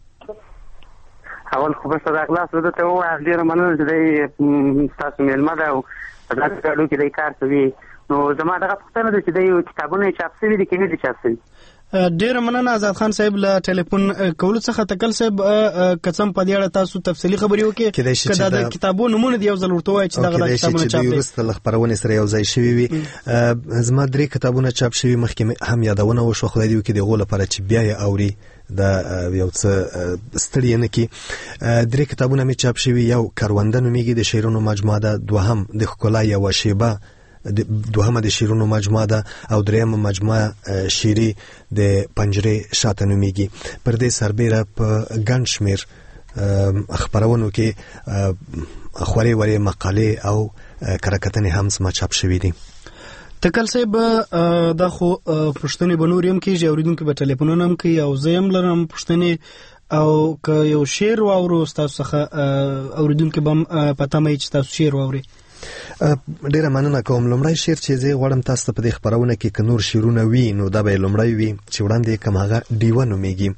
اول خو بس د اخلاص ورته ووایم ډېره مننه چې دی ستاسو مېلمه ده او په داسې ګاډو کې دی کار کوي. نو زما دغه پوښتنه ده چې دی کتابونه یې چاپ شوي دي که نه دي چاپ شوي؟ ډېره مننه آزاد خان صاحب له ټلیفون کولو څخه. تکل صاحب قسم په دې اړه تاسو تفصیلي خبرې وکړئ که دا د کتابونو نومونه دې یو ځل ورته ووایئ چې دغه کتابونه چاپ دي. وروسته له خپرونې سره یو ځای شوي وي. زما درې کتابونه چاپ شوي، مخکې هم یادونه وشوه، خدای دې وکړي د هغو لپاره چې بیا یې اوري دا یو څه ستړي نه کړي. درې کتابونه مې چاپ شوي، یو کرونده نومیږي د شعرونو مجموعه ده، دوهم د ښکلا یوه شیبه دوهمه د شعرونو مجموعه ده او دریمه مجموعه شعري د پنجرې شاته نومیږي. پر دې سربیره په ګڼ شمېر خپرونو کې خورې ورې مقالې او کرکتنې هم زما چاپ شوي دي. تکل صاحب دا خو پوښتنې به نور هم کېږي، اورېدونکي به ټلیفونونه هم کوي او زه هم لرم پوښتنې، او که یو شعر واورو ستاسو څخه اورېدونکي به هم په تمه وي چې تاسو شعر واورئ. ډیره مننه کوم. لومړی شعر چې زه غواړم تاسو ته په دې خپرونه کې که نور شعرونه وي نو دا به لومړی وي چې وړاندې کوم هغه ډیوه نومیږي.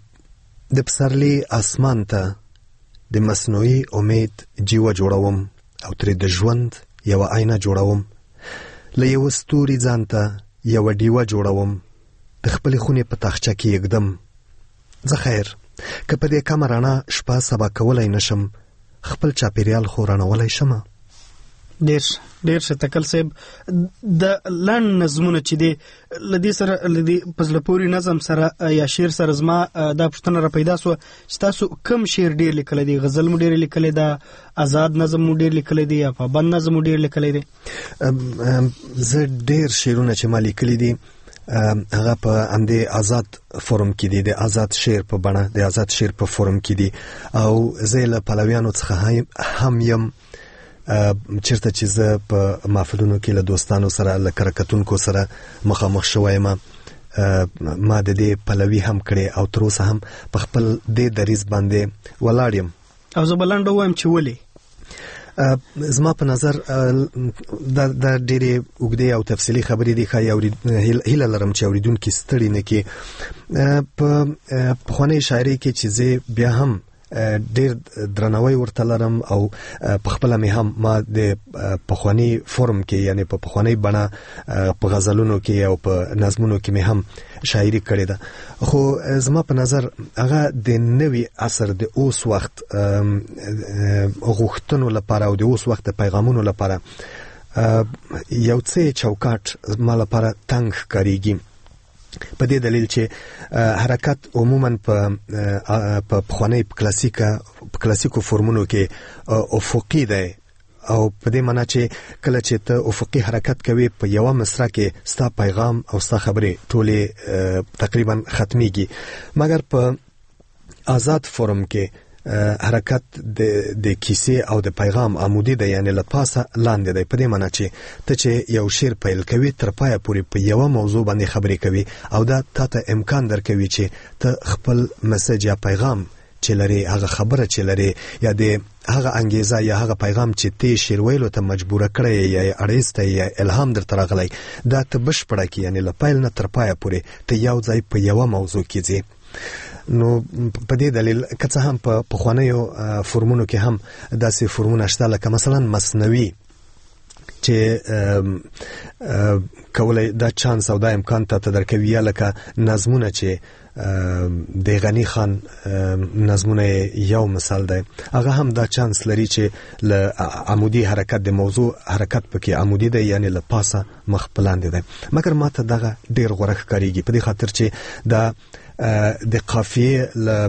د پسرلي اسمان ته د مصنوعي امید جیوه جوړوم، او ترې د ژوند یوه آینه جوړوم. له یوه ستوري ځان ته یوه ډیوه جوړوم، د خپلې خونې په تاخچه کې یږدم. زه خیر که په دې کمه رڼا شپه سبا کولی نشم، خپل چاپېریال خو رڼولی شمه. ډېر ډېر ښه تکل صاحب. د لنډ نظمونه چې دی له دې سره له دې په زړه پورې نظم سره یا شعر سره زما دا پوښتنه را پیدا سوه چې تاسو کوم شعر ډېر لیکلی دی؟ غزل مو ډېر لیکلی ده، آزاد نظم مو ډېر لیکلی دی، یا پابند نظم مو ډېر لیکلی دی؟ زه ډېر شعرونه چې ما لیکلی دي هغه په همدې آزاد فورم کې دي، د آزاد شعر په بڼه، د آزاد شعر په فورم کې دي. او زه له پلویانو څخه هم یم چیرته چې زه په محفلونو کې له دوستانو سره له کره کتونکو سره مخامخ شوی یم، ما د دې پلوي هم کړې او تر اوسه هم په خپل دې دریځ باندې ولاړ یم. او زه به لنډه ووایم چې ولې؟ زما په نظر دا ډېرې اوږدې او تفصیلي خبرې دي، ښایي هیله لرم چې اورېدونکي ستړي نه کړي. په پخوانۍ شاعرۍ کې چې زه بیا هم ډېر درناوی ورته لرم او په خپله مې هم ما د پخواني فورم کې یعنی په پخوانۍ بڼه په غزلونو کې او په نظمونو کې مې هم شاعري کړې ده. خو زما په نظر هغه د نوي عصر د اوس وخت غوښتنو لپاره او د اوس وخت د پیغامونو لپاره یو څه چوکاټ زما لپاره تنګ ښکارېږي، په دې دلیل چې حرکت عموما په پخوانۍ په کلاسیکو فورمونو کې افقي دی، او په دې معنا چې کله چې ته افقي حرکت کوي په یوه مصرع کې ستا پیغام او ستا خبرې ټولې تقریبا ختمیږي. مګر په آزاد فورم کې حرکت د کیسې او د پیغام عمودي دی، یعنی له پاسه لاندې دی. په دې معنا چې ته چې یو شعر پیل کوي تر پایه پورې په یوه موضوع باندې خبرې کوي او دا تا ته امکان درکوي چې ته خپل مسج یا پیغام چې لري، هغه خبره چې لري، یا د هغه انګیزه یا هغه پیغام چې ته شعر ویلو ته مجبوره کړی یا اړیسته یا الهام درته راغلی، دا ته بشپړه کړي، یعنی له پیل نه تر پایه پورې ته یو ځای په یوه موضوع کې ځې. نو په دې دلیل که څه هم په پخوانیو فورمونو کې هم داسې فورمونه شته لکه مثلا مصنوي چې کولی دا چانس او دا امکان ته درکوي، یا لکه نظمونه چې د غنی خان نظمونه یو مثال دی، هغه هم دا چانس لري چې له عمودي حرکت د موضوع حرکت پکې عمودي دی، یعنی له پاسه مخ په لاندې دی. مګر ما ته دغه ډېر غوره ښکارېږي په دې خاطر چې دا د قافیې له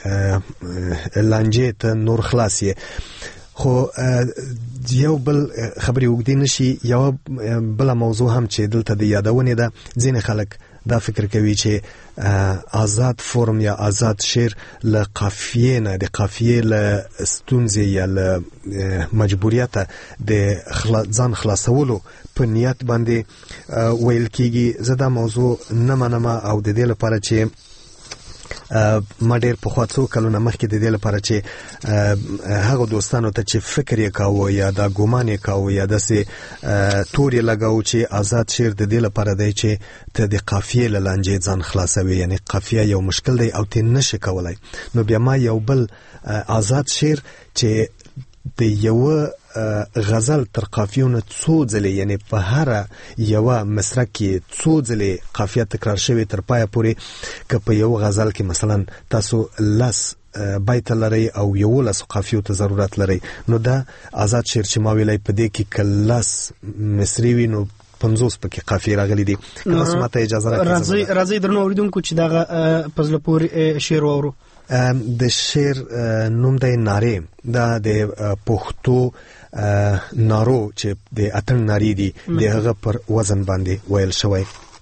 لانجې ته نور خلاص یې. خو یو بل خبرې اوږدې نشي، یوه بله موضوع هم چې دلته د یادونې ده، ځینې خلک دا فکر کوي چې آزاد فورم یا آزاد شعر له قافیې نه، د قافیې له ستونزې یا له مجبوریته د ځان خلاصولو په نیت باندې ویل کېږي. زه دا موضوع نه منم او د دې لپاره چې ما ډېر پخوا څو کلونه مخکې د دې لپاره چې هغه دوستانو ته چې فکر یې کاوه یا دا ګمان یې کاوه یا داسې تور یې لګاوه چې آزاد شعر د دې لپاره دی چې ته د قافیې له لانجې ځان خلاصوي، یعنی قافیه یو مشکل دی او ته نشي کولی. نو بیا ما یو بل آزاد شعر چې د یوه غزل تر قافیونه څو ځلې، یعنی په هره یوه مصرع کې څو ځلې قافیه تکرار شوې تر پایه پورې، که په یو غزل کې مثلا تاسو لس بیت لري او یولس قافیو ته ضرورت لري، نو دا آزاد شعر چې ما ویلی په دې کې که لس مصرع وي نو پنځوس پکې قافیې راغلي دي. که ماته اجازه راکړئ راځئ درنو اورېدونکو چې دغه په زړه پورې شعر واورو. د شعر نوم دی نارې، دا د پښتو نارو چې د اتن ناری دي د هغه پر وزن باندې ویل شوی،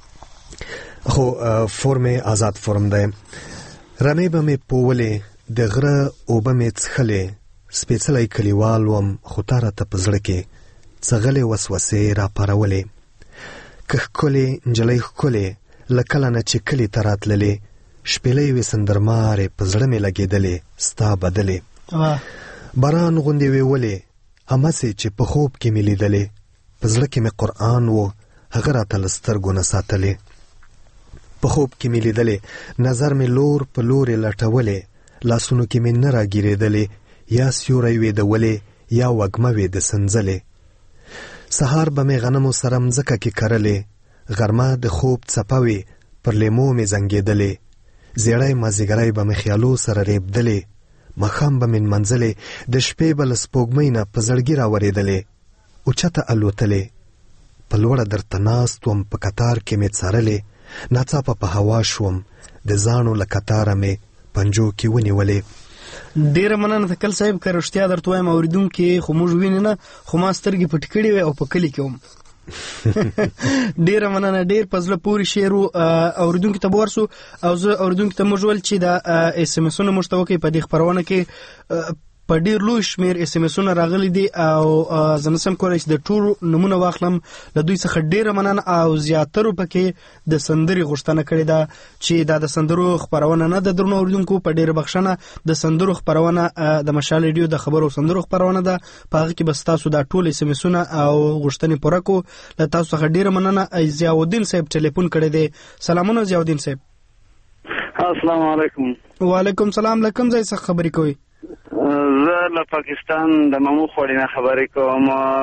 خو فورم آزاد فورم دی. رمې به مې پولې د غره اوبه مې څښلې، سپېڅلی کلیوال وم خو تا راته په زړه کې څغلې وسوسې را پارولې. که ښکلې نجلۍ ښکلې له کله نه چې کلي ته راتللې، شپېلۍ وې سندرمارې په زړه مې لګېدلې ستا بدلې. باران غوندې وې ولې همسې چې په خوب کې مې لیدلې، په زړه کې مې قرآن و هغه راته له سترګو نه ساتلې. په خوب کې مې لیدلې نظر مې لور په لورې لټولې، لاسونو کې مې نه راګیرېدلې، یا سیوری وې د ولې یا وږمه وې د سنځلې. سهار به مې غنمو سره مځکه کې کرلې، غرمه د خوب څپه وې پر لیمو مې زنګېدلې. زیړی مازدیګری به مې خیالو سره ریبدلې، ماښام به مې نمنځلې، د شپې به له سپوږمۍ نه په زړګي راورېدلې. اوچته الوتلې، په لوړه درته ناست وم، په کتار کې مې څارلې. ناڅاپه په هوا شوم، د زاڼو له کتاره مې پنجو کې ونیولې. ډیره مننه تکل صاحب، که رښتیا درته وایم اوریدونکي خو موږ ویني نه، خو ما سترګې پټې کړې وې او په کلي کې وم. ډیره مننه، ډیر په زړه پورې شعر اوریدونکو ته ورسو او زه اوریدونکو ته موږ ول چې دا اس ام اسونه موږ ته وکړي په دې خپرونه کې په ډیر لوی شمیر اس ام اسونه راغلي دي او زه نسم کولی چې د ټولو نمونه واخلم. له دوی څخه ډیره مننه او زیاترو پکې د سندرې غوښتنه کړې ده چې دا د سندرو خپرونه نه ده. درنو اوریدونکو په ډیره بخښنه، د سندرو خپرونه د مشال ریډیو د خبرو سندرو خپرونه ده، په هغه کې بس تاسو دا ټول اس ام اسونه او غوښتنې پوره کو. له تاسو څخه ډیره مننه. ضیاءالدین صاحب ټلیفون کړی دی. سلامونه ضیاءالدین صاحب. السلام علیکم. وعلیکم السلام. له کوم ځای څخه خبرې کوئ؟ زه له پاکستان د مامو خوړې نه خبرې کوم.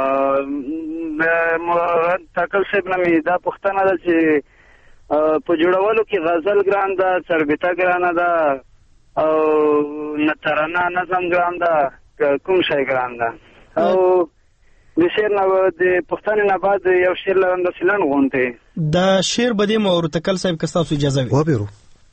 د تکل صاحب نه مې دا پوښتنه ده چې په جوړولو کې غزل ګران ده، چربیته ګرانه ده او ترانه نظم ګران ده، کوم شی ګران ده؟ او د شعر نه د پښتنې نه بعد یو شعر لرم داسې لنډ غوندې. دا شعر به دې مو تکل صاحب که ستاسو اجازه وي وبیرو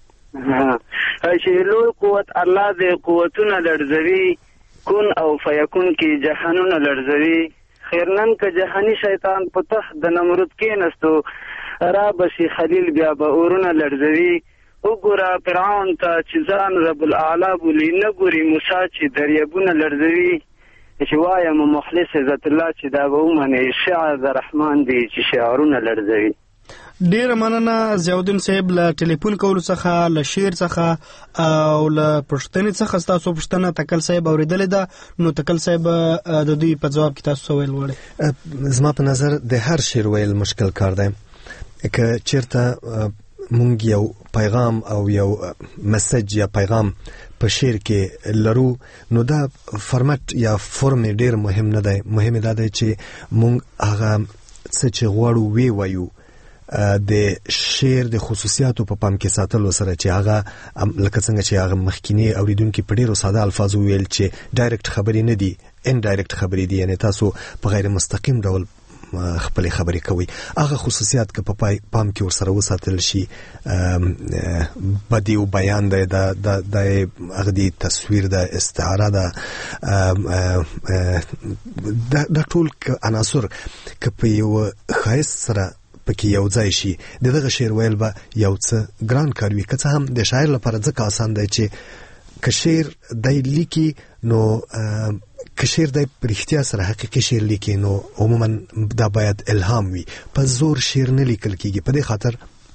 چې لوی قوت الله د قوتونه لړزوي، کون او فیکون کې جهانونه لړزوي. خیرنن که جهانی شیطان په تخت د نمرود کېنستو، را بشي خلیل بیا به اورونه لړزوي. وګوره فرعون ته چې ځان رب الاعلی بولي، نه ګوري موسی چې دریابونه لړزوي. چې وایم مخلص عزت الله چې دا به ومني، شعر د رحمان دی چې شعرونه لړزوي. ډیره مننه ضیاءالدین صاحب له ټلیفون کولو څخه، له شعر څخه او له پوښتنې څخه. ستاسو پوښتنه تکل صاحب اورېدلې ده، نو تکل صاحب د دوی په ځواب کې تاسو څه ویل غواړئ؟ زما په نظر د هر شعر ویل مشکل کار دی. که چیرته مونږ یو پیغام او یو مسج یا پیغام په شعر کې لرو، نو دا فرمت یا فرم ډیر مهم نه دی. مهم دا دی چې مونږ هغه څه چې غواړو وی وایو د شعر د خصوصیاتو په پام کې ساتلو سره، چې هغه لکه څنګه چې هغه مخکینی اوریدونکو په ډیرو ساده الفاظو ویل چې ډایرکټ خبرې نه دي، ان ډایرکټ خبرې دي، یعنی تاسو په غیر مستقیم ډول خپل خبرې کوي. هغه خصوصیات که په پام کې ورسره وساتل شي، بدیع بیان دی، د د هغه دی تصویر د استعاره ده، د ټول عناصر که په یو ښایست سره پکې یو ځای شي، د دغه شعر ویل به یو څه ګران کار وي. که څه هم د شاعر لپاره ځکه آسان دی چې که شعر دی لیکي، نو که شعر دی په رښتیا سره حقیقي شعر لیکي، نو عموما دا باید الهام وي. په زور شعر نه لیکل کېږي. په دې خاطر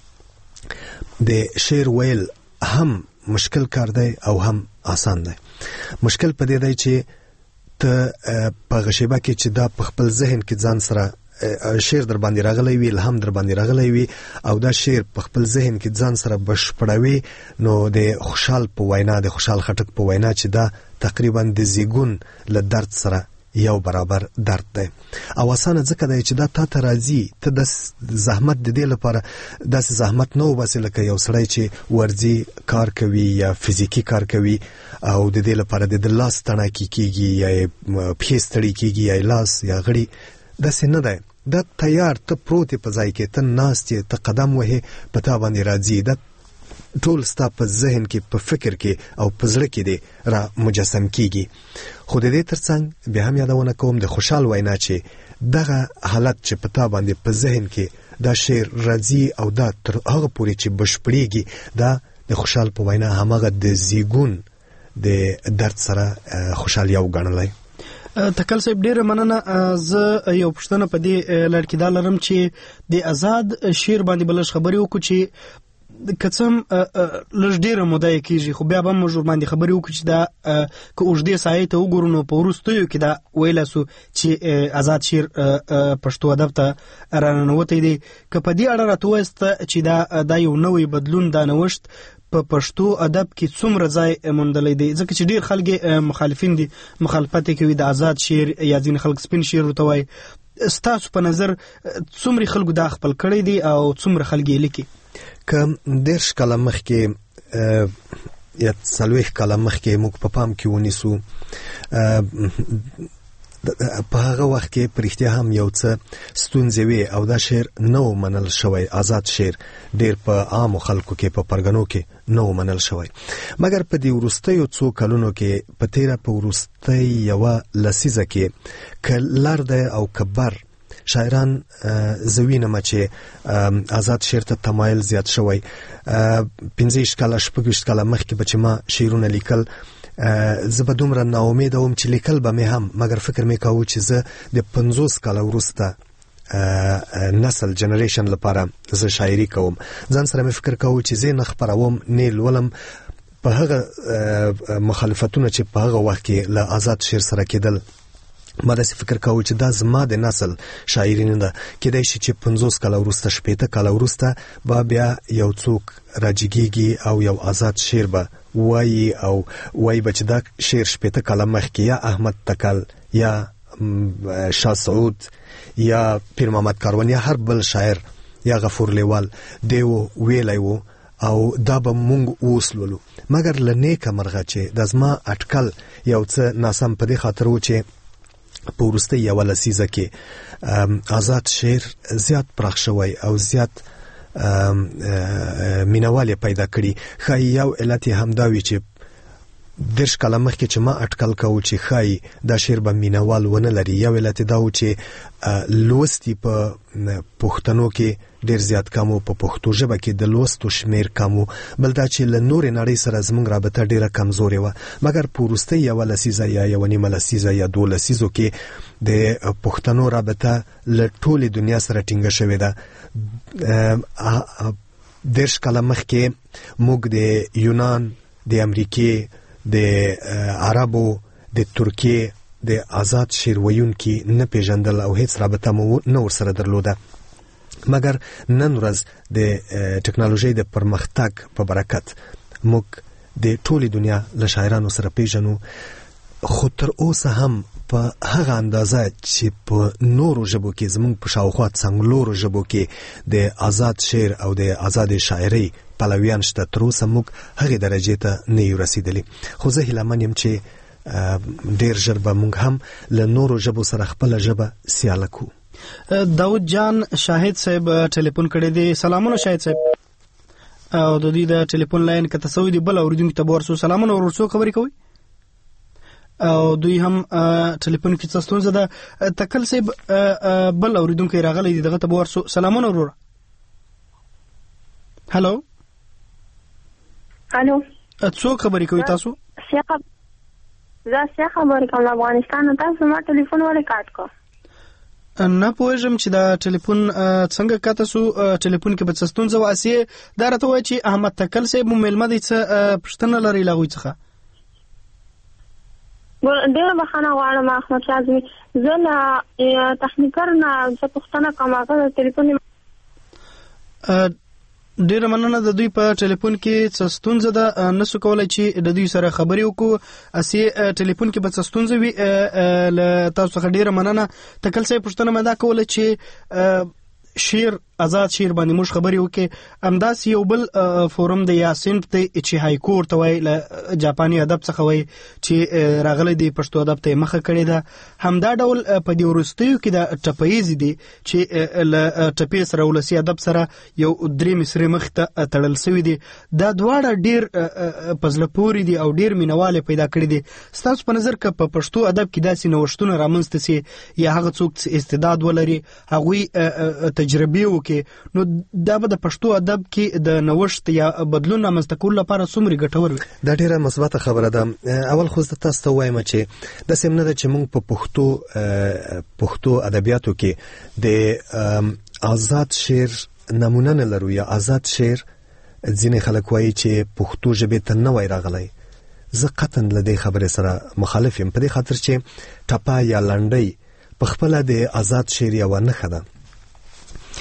د شعر ویل هم مشکل کار دی او هم آسان دی. مشکل په دې دی چې ته په هغه شیبه کې چې دا په خپل ذهن کې ځان سره شعر در باندې راغلی وي، الهام در باندې راغلی وي او دا شعر په خپل ذهن کې ځان سره بشپړوي، نو د خوشحال په وینا، د خوشحال خټک په وینا چې دا تقریبا د زیګون له درد سره یو برابر درد دی. او اسانه ځکه دی چې دا تا ته راځي، ته د زحمت د دې لپاره داسې زحمت نه وباسې لکه یو سړی چې ورځي کار کوي یا فزیکی کار کوي او د دې لپاره د لاس تڼاکې کېږي یا پښې ستړي کېږي یا لاس یا غړي، داسې نه دی. دا تیار، ته پروت په ځای کې، ته ناست یې، ته قدم وهې، په تا باندې راځي. دا ټول ستا په ذهن کې، په فکر کې او په زړه کې دی را مجسم کیږي. خو د دې ترڅنګ بیا هم یادونه کوم د خوشحال وینا چې دغه حالت چې په تا باندې په ذهن کې دا شعر راځي او دا تر هغه پورې چې بشپړېږي، دا د خوشحال په وینا هماغه د زیګون د درد سره خوشحالي وګڼلی. تکل صاحب ډیره مننه. زه یو پوښتنه په دې لړ کې دا لرم چې د آزاد شعر باندې بلش خبرې وکړو چې کڅم لږ ډیره موده کېږي، خو بیا به موږ باندې خبرې وکړو چې دا که اوږدې ساحې ته وګورو نو په وروستیو کې دا ویلی سو چې آزاد شعر پښتو ادب ته راننوتی دی. که په دې اړه راته ووایاست چې دا دا یو نوی بدلون، دا نوښت په پښتو ادب کې څومره ځای موندلی دی؟ ځکه چې ډیر خلک مخالفین دي، مخالفت کوي د آزاد شعر یا ځینې خلک سپین شعر ورته وایي. ستاسو په نظر څومره خلکو دا خپل کړی دی او څومره خلک یې لیکي؟ که دېرش کاله مخکې یا څلوېښت کاله مخکې موږ په پام کې ونیسو، په هغه وخت کې په رښتیا هم یو څه ستونزې وې او دا شعر نه و منل شوی. آزاد شعر ډېر په عامو خلکو کې په پرګنو کې نه و منل شوی. مګر په دې وروستیو څو کلونو کې په تېره په وروستۍ یوه لسیزه کې که لر دی او که بر شاعران زه وینم چې آزاد شعر ته تمایل زیات شوی. پنځه ویشت کاله شپږ ویشت کاله مخکې به چې ما شعرونه لیکل، زه به دومره ناامیده وم چې لیکل به مې هم، مګر فکر مې کاوه چې زه د پنځوس کاله وروسته نسل جنریشن لپاره زه شاعري کوم. ځان سره مې فکر کاوه چې زه نه خپروم نه لولم په هغه مخالفتونه چې په هغه وخت کې له آزاد شعر سره کېدل. ما داسې فکر کاوه چې دا زما د نسل شاعري نه ده، کېدای شي چې پنځوس کاله وروسته شپېته کاله وروسته به بیا یو څوک راجګېږي او یو آزاد شعر به وایي او وایي به چې دا شعر شپېته کاله مخکې یا احمد تکل یا شاه سعود یا پیر محمد کاروان یا هر بل شاعر یا غفور لیوال دی ویلی و او دا به مونږ اوس لولو. مګر له نیکه مرغه چې دا زما اټکل یو څه ناسم په دې خاطر و چې په وروستۍ یوه لسیزه کې آزاد شعر زیات پراخ شوی او زیات مینوال یې پیدا کړي. ښایي یو علت یې همدا وي چې دېرش کاله مخکې چې ما اټکل کوو چې ښایي دا شعر به مینوال ونه لري، یو علت یې دا و چې لوستي په پښتنو کې ډېر زیات کم و، په پښتو ژبه کې د لوستو شمېر کم و، بل دا چې له نورې نړۍ سره زموږ رابطه ډېره کمزورې وه. مګر په وروستۍ یوه لسیزه یا یوه نیمه لسیزه یا دوه لسیزو کې د پښتنو رابطه له ټولې دنیا سره ټینګه شوې ده. دېرش کاله مخکې موږ د یونان، د امریکې، د عربو، د ترکیې د آزاد شعر ویونکي نه پیژندل او هیڅ رابطه مو نه ورسره درلوده. مګر نن ورځ د ټکنالوژۍ د پرمختګ په برکت موږ د ټولې دنیا له شاعرانو سره پیژنو، خو تر اوسه هم په هغه اندازه چې په نورو ژبو کې زموږ په شاوخوا څنګلورو ژبو کې د آزاد شعر او د آزاد شاعرۍ پلویان شته، تر اوسه موږ هغې درجې ته نه یو رسېدلي. خو زه هیلهمن یم چې ډېر ژر به موږ هم له نورو ژبو سره خپله ژبه سیاله کړو. داود جان شاهد صاحب ټلیفون کړی دی. سلامونه شاهد صاحب. او د دې د ټلیفون لاین که تاسو دی بل اوریدونکو ته ورسو سلامونه ورسو خبرې کوي او دوی هم ټلیفون کې څه ستونزه ده. تکل صاحب بل اوریدونکو راغلی دی دغه ته ورسو سلامونه وروره. هالو هالو څوک خبرې کوي تاسو؟ شیخ زه شیخ خبرې کوم له افغانستان. تاسو ما ټلیفون ولې کاټ کو؟ نه پوهېږم چې دا ټلیفون څنګه کاته سو. ټلیفون کې به څه ستونزه وه؟ اسې دا راته وایي چې احمد تکل صاحب مو میلمه دی، څه پوښتنه لرئ له هغوی څخه؟ ډېره بخښنه غواړم احمد شاه اعظمي، زه له تخنیکر نه څه پوښتنه کوم. هغه د ټلیفون ډیره مننه. د دوی په ټلیفون کې څه ستونزه ده، نسو کولای چې د دوی سره خبرې وکړو. اسې ټلیفون کې به څه ستونزه وي. له تاسو څخه ډیره مننه. تکل صاحب پوښتنه مې دا کوله چې شعر آزاد شعر باندې موږ خبرې وکړو. همداسې یو بل فورم د یاسینټ دی چې هایکو ورته وایي، له جاپاني ادب څخه وایي چې راغلی دی پښتو ادب ته یې مخه کړې ده. همدا ډول په دې وروستیو کې د ټپهیزې دي چې له ټپې سره ولسي ادب سره یو درې مصرې مخې ته تړل سوي دي. دا دواړه ډېر په زړه پورې دي او ډېر مینهوال پیدا کړي دي. ستاسو په نظر که په پښتو ادب کې داسې نوښتونه رامنځته سي یا هغه څوک استعداد ولري هغوی تجربې وکړي، نو دا به د پښتو ادب کې د نوښت یا بدلون رامنځته کولو لپاره څومره ګټور وي؟ دا ډېره مثبته خبره ده. اول خو زه تاسو ته وایم چې داسې نه ده چې موږ په پښتو پښتو ادبیاتو کې د آزاد شعر نمونه نه لرو یا آزاد شعر ځینې خلک وایي چې پښتو ژبې ته نه وای راغلی. زه قطعا له دې خبرې سره مخالف یم، په دې خاطر چې ټپه یا لنډۍ په خپله د آزاد شعر یوه نښه ده.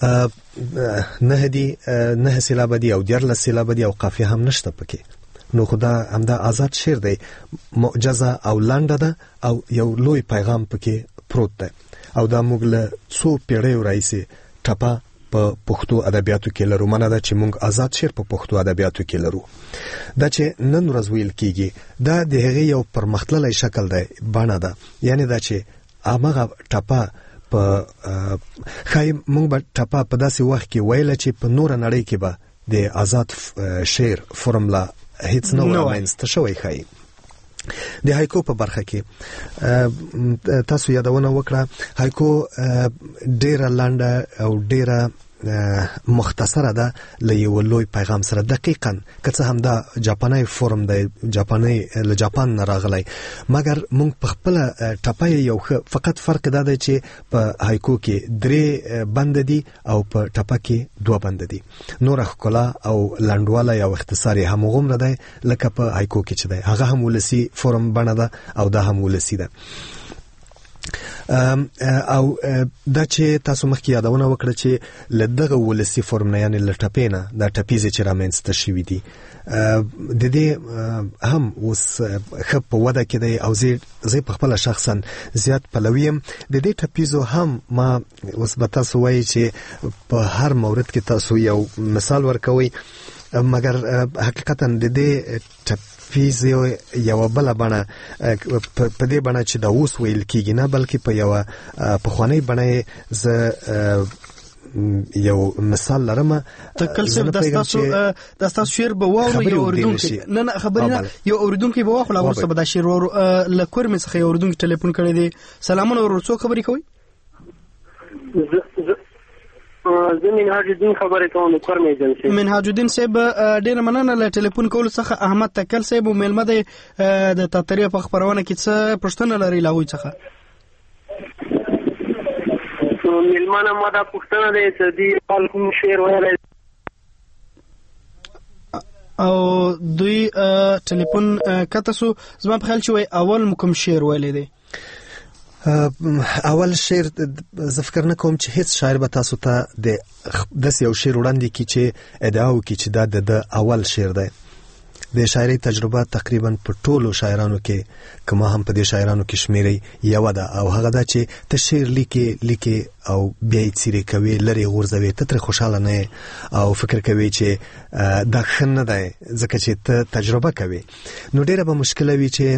نه دی نه سیلاب دی او دیارلس سیلاب دی او قافیه هم نشته پکې. نو خدا همدا آزاد شعر دی، معجزه او لنډه ده او یو لوی پیغام پکې پروت ده. او دا موږ له څو پیړیو راهیسې ټپه په پښتو ادبیاتو کې لرو. منه ده چې موږ آزاد شعر په پښتو ادبیاتو کې لرو. دا چې نن ورځ ویل کیږي دا د هغې یو پرمختللی شکل دی، بڼه ده. یعنی دا چې همغه ټپه په ښایي موږ به ټپه په داسې وخت کې ویله چې په نوره نړۍ کې به د آزاد شعر فورمولا هیڅ نه و رامنځته شوی. ښایي د هایکو په برخه کې تاسو یادونه وکړه، هایکو ډیره لنډه او ډیره مختصره ده له یو لوی پیغام سره. دقیقاً که څه هم دا جاپاني فورم دی، جاپاني له جاپان نه راغلی، مګر موږ په خپله ټپه یو فقط فرق دا دی چې په هایکو کې درې بند دي او په ټپه کې دوه بند دي. نوره ښکلا او لنډوالی او اختصار یې همغومره دی لکه په هایکو کې چې دی. هغه هم ولسي فورم بڼه ده او دا هم ولسي ده. او دا چې تاسو مخکې یادونه وکړه چې له دغه ولسي فورم نه یعنې له ټپې نه دا ټپیزې چې رامنځته شوي دي د دې هم اوس ښه په وده کې دی او زه په خپله شخصا زیات پلوي یم. د دې ټپیزو هم ما اوس به تاسو وایي چې په هر مورد کې تاسو یو مثال ورکوئ، مګر حقیقتا د دې ټپیز یو بله بڼه په دې بڼه چې دا اوس ویل کېږي نه، بلکې په یوه پخوانۍ بڼه زه یو مثال لرم. تکل صاحب دا ستاسو شعر به واورو یو اوریدونکی نه نه خبرې نه یو اوریدونکی به واخلو او وروسته به دا شعر ورو له کورمې څخه یو اوریدونکی ټلیفون کړی دی. سلامونه ورور، څوک خبرې کوئ؟ زه منهاج الدین خبرې کوم، کورمې ایجنسي. منهاج الدین صاحب ډېره مننه له ټلیفون کولو څخه. احمد تکل صاحب میلمه دی د تاترې په خپرونه کې، څه پوښتنه لرئ له هغوی څخه؟ میلمانه ما دا پوښتنه دی چې دوی اول کوم شعر ویلی او دوی ټلیفون کته سو. زما په خیال چې وایي اول مو کوم شعر ویلی دی؟ اول شعر زه فکر نه کوم چې هیڅ شاعر به تاسو ته د داسې یو شعر وړاندې کړي چې ادعا وکړي چې دا د اول شعر دی. د شاعرۍ تجربه تقریبا په ټولو شاعرانو کې، که ما هم په دې شاعرانو کې شمیرئ، یوه ده او هغه دا چې ته شعر لیکې لیکې او بیا یې څیرې کوې، لرې غورځوې، ته ترې خوشحاله نه او فکر کوې چې دا ښه نه دی ځکه چې ته تجربه کوې. نو ډېره به مشکله وي چې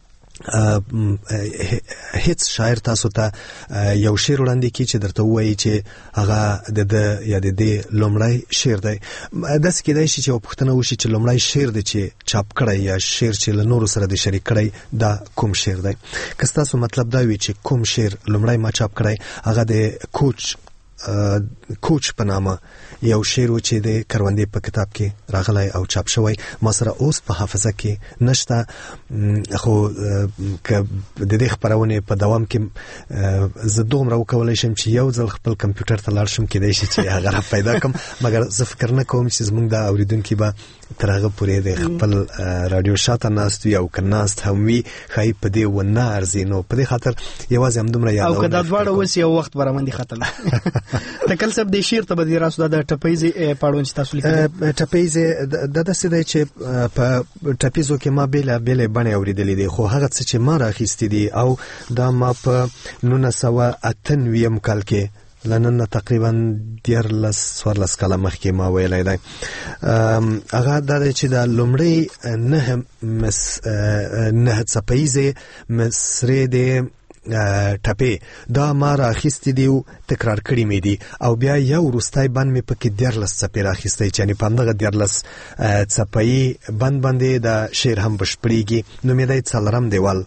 هیڅ شاعر تاسو ته یو شعر وړاندې کړي چې درته ووایي چې هغه د ده یا د دې لومړی شعر دی. داسې کیدای شي چې یو پوښتنه وشي چې لومړی شعر دی چې چاپ کړی یا شعر چې له نورو سره د شریک کړی دا کوم شعر دی. که ستاسو مطلب دا وي چې کوم شعر لومړی ما چاپ کړی، هغه د کوچ کوچ په نامه یو شعر و چې د کروندې په کتاب کې راغلی او چاپ شوی. ما سره اوس په حافظه کې نشته، خو که د دې خپرونې په دوام کې زه دومره وکولی شم چې یو ځل خپل کمپیوټر ته لاړ شم، کیدای شي چې هغه را پیدا کړم، مګر زه فکر نه کوم چې زموږ دا اوریدونکي به تر هغه پورې د خپل راډیو شاته ناست وي او که ناست هم وي ښایي په دې ونه ارزي. نو په دې خاطر یوازې همدومره یادونه او که دا دواړه اوس یو وخت به رامندې ختم. تکل صاحب د شعر ته به دې راسو دا د ټپیزې پاړون چې تاسو لیکلي ټپیزې دا داسې دی چې په ټپیزو کې ما بېله بېلې بڼې اورېدلې دي، خو هغه څه چې ما راخیستي دي او دا ما په نولس سوه اته نویم کال کې له نن نه تقریبا دیارلس څوارلس کاله مخکې ما ویلی دی. هغه دا دی چې دا لومړی نهه نهه څپیزې مصرې د ټپې دا ما راخیستې دي او تکرار کړي مې دي او بیا یو وروستی بند مې پکې دیارلس څپې راخیستی چې یعنې په همدغه دیارلس څپهیي بند باندې دا شعر هم بشپړېږي. نوم یې دی څلرم دیوال.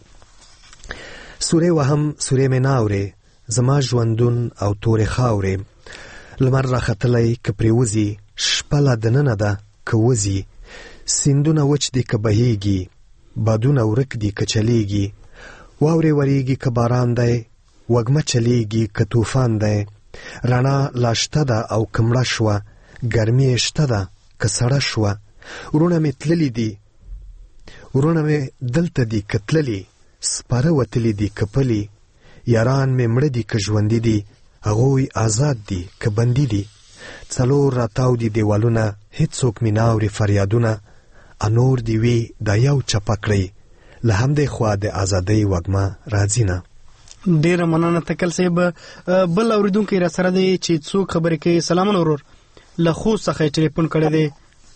سورې وهم سورې مې نه اورې، زما ژوندون او تورې خاورې، لمر راختلی که پرېوځي، شپه لا دننه ده که وځي، سیندونه وچ دي که بهیږي، بادونه ورک دي که چلیږي، واورې وریږي که باران دی، وږمه چلیږي که طوفان دی، رڼا لا شته ده او که مړه شوه، ګرمي یې شته ده که سړه شوه، ورونه مې تللي دي ورونه مې دلته دي که تللي، سپاره وتلي دي که پلي، یاران مې مړه دي که ژوندي دي، هغوی آزاد دي که بندي دي. څلور راتاو دي دیوالونه، هیڅوک مې نه اوري فریادونه. انور دي وي دا یو چپه کړئ، له همدې خوا د ازادۍ وږمه راځي نه. ډیره مننه تکل صاحب. بل اوریدونکی را سره دی چې څوک خبرې کوي. سلامونه ورور، له خوست څخه ټلیفون کړی دی.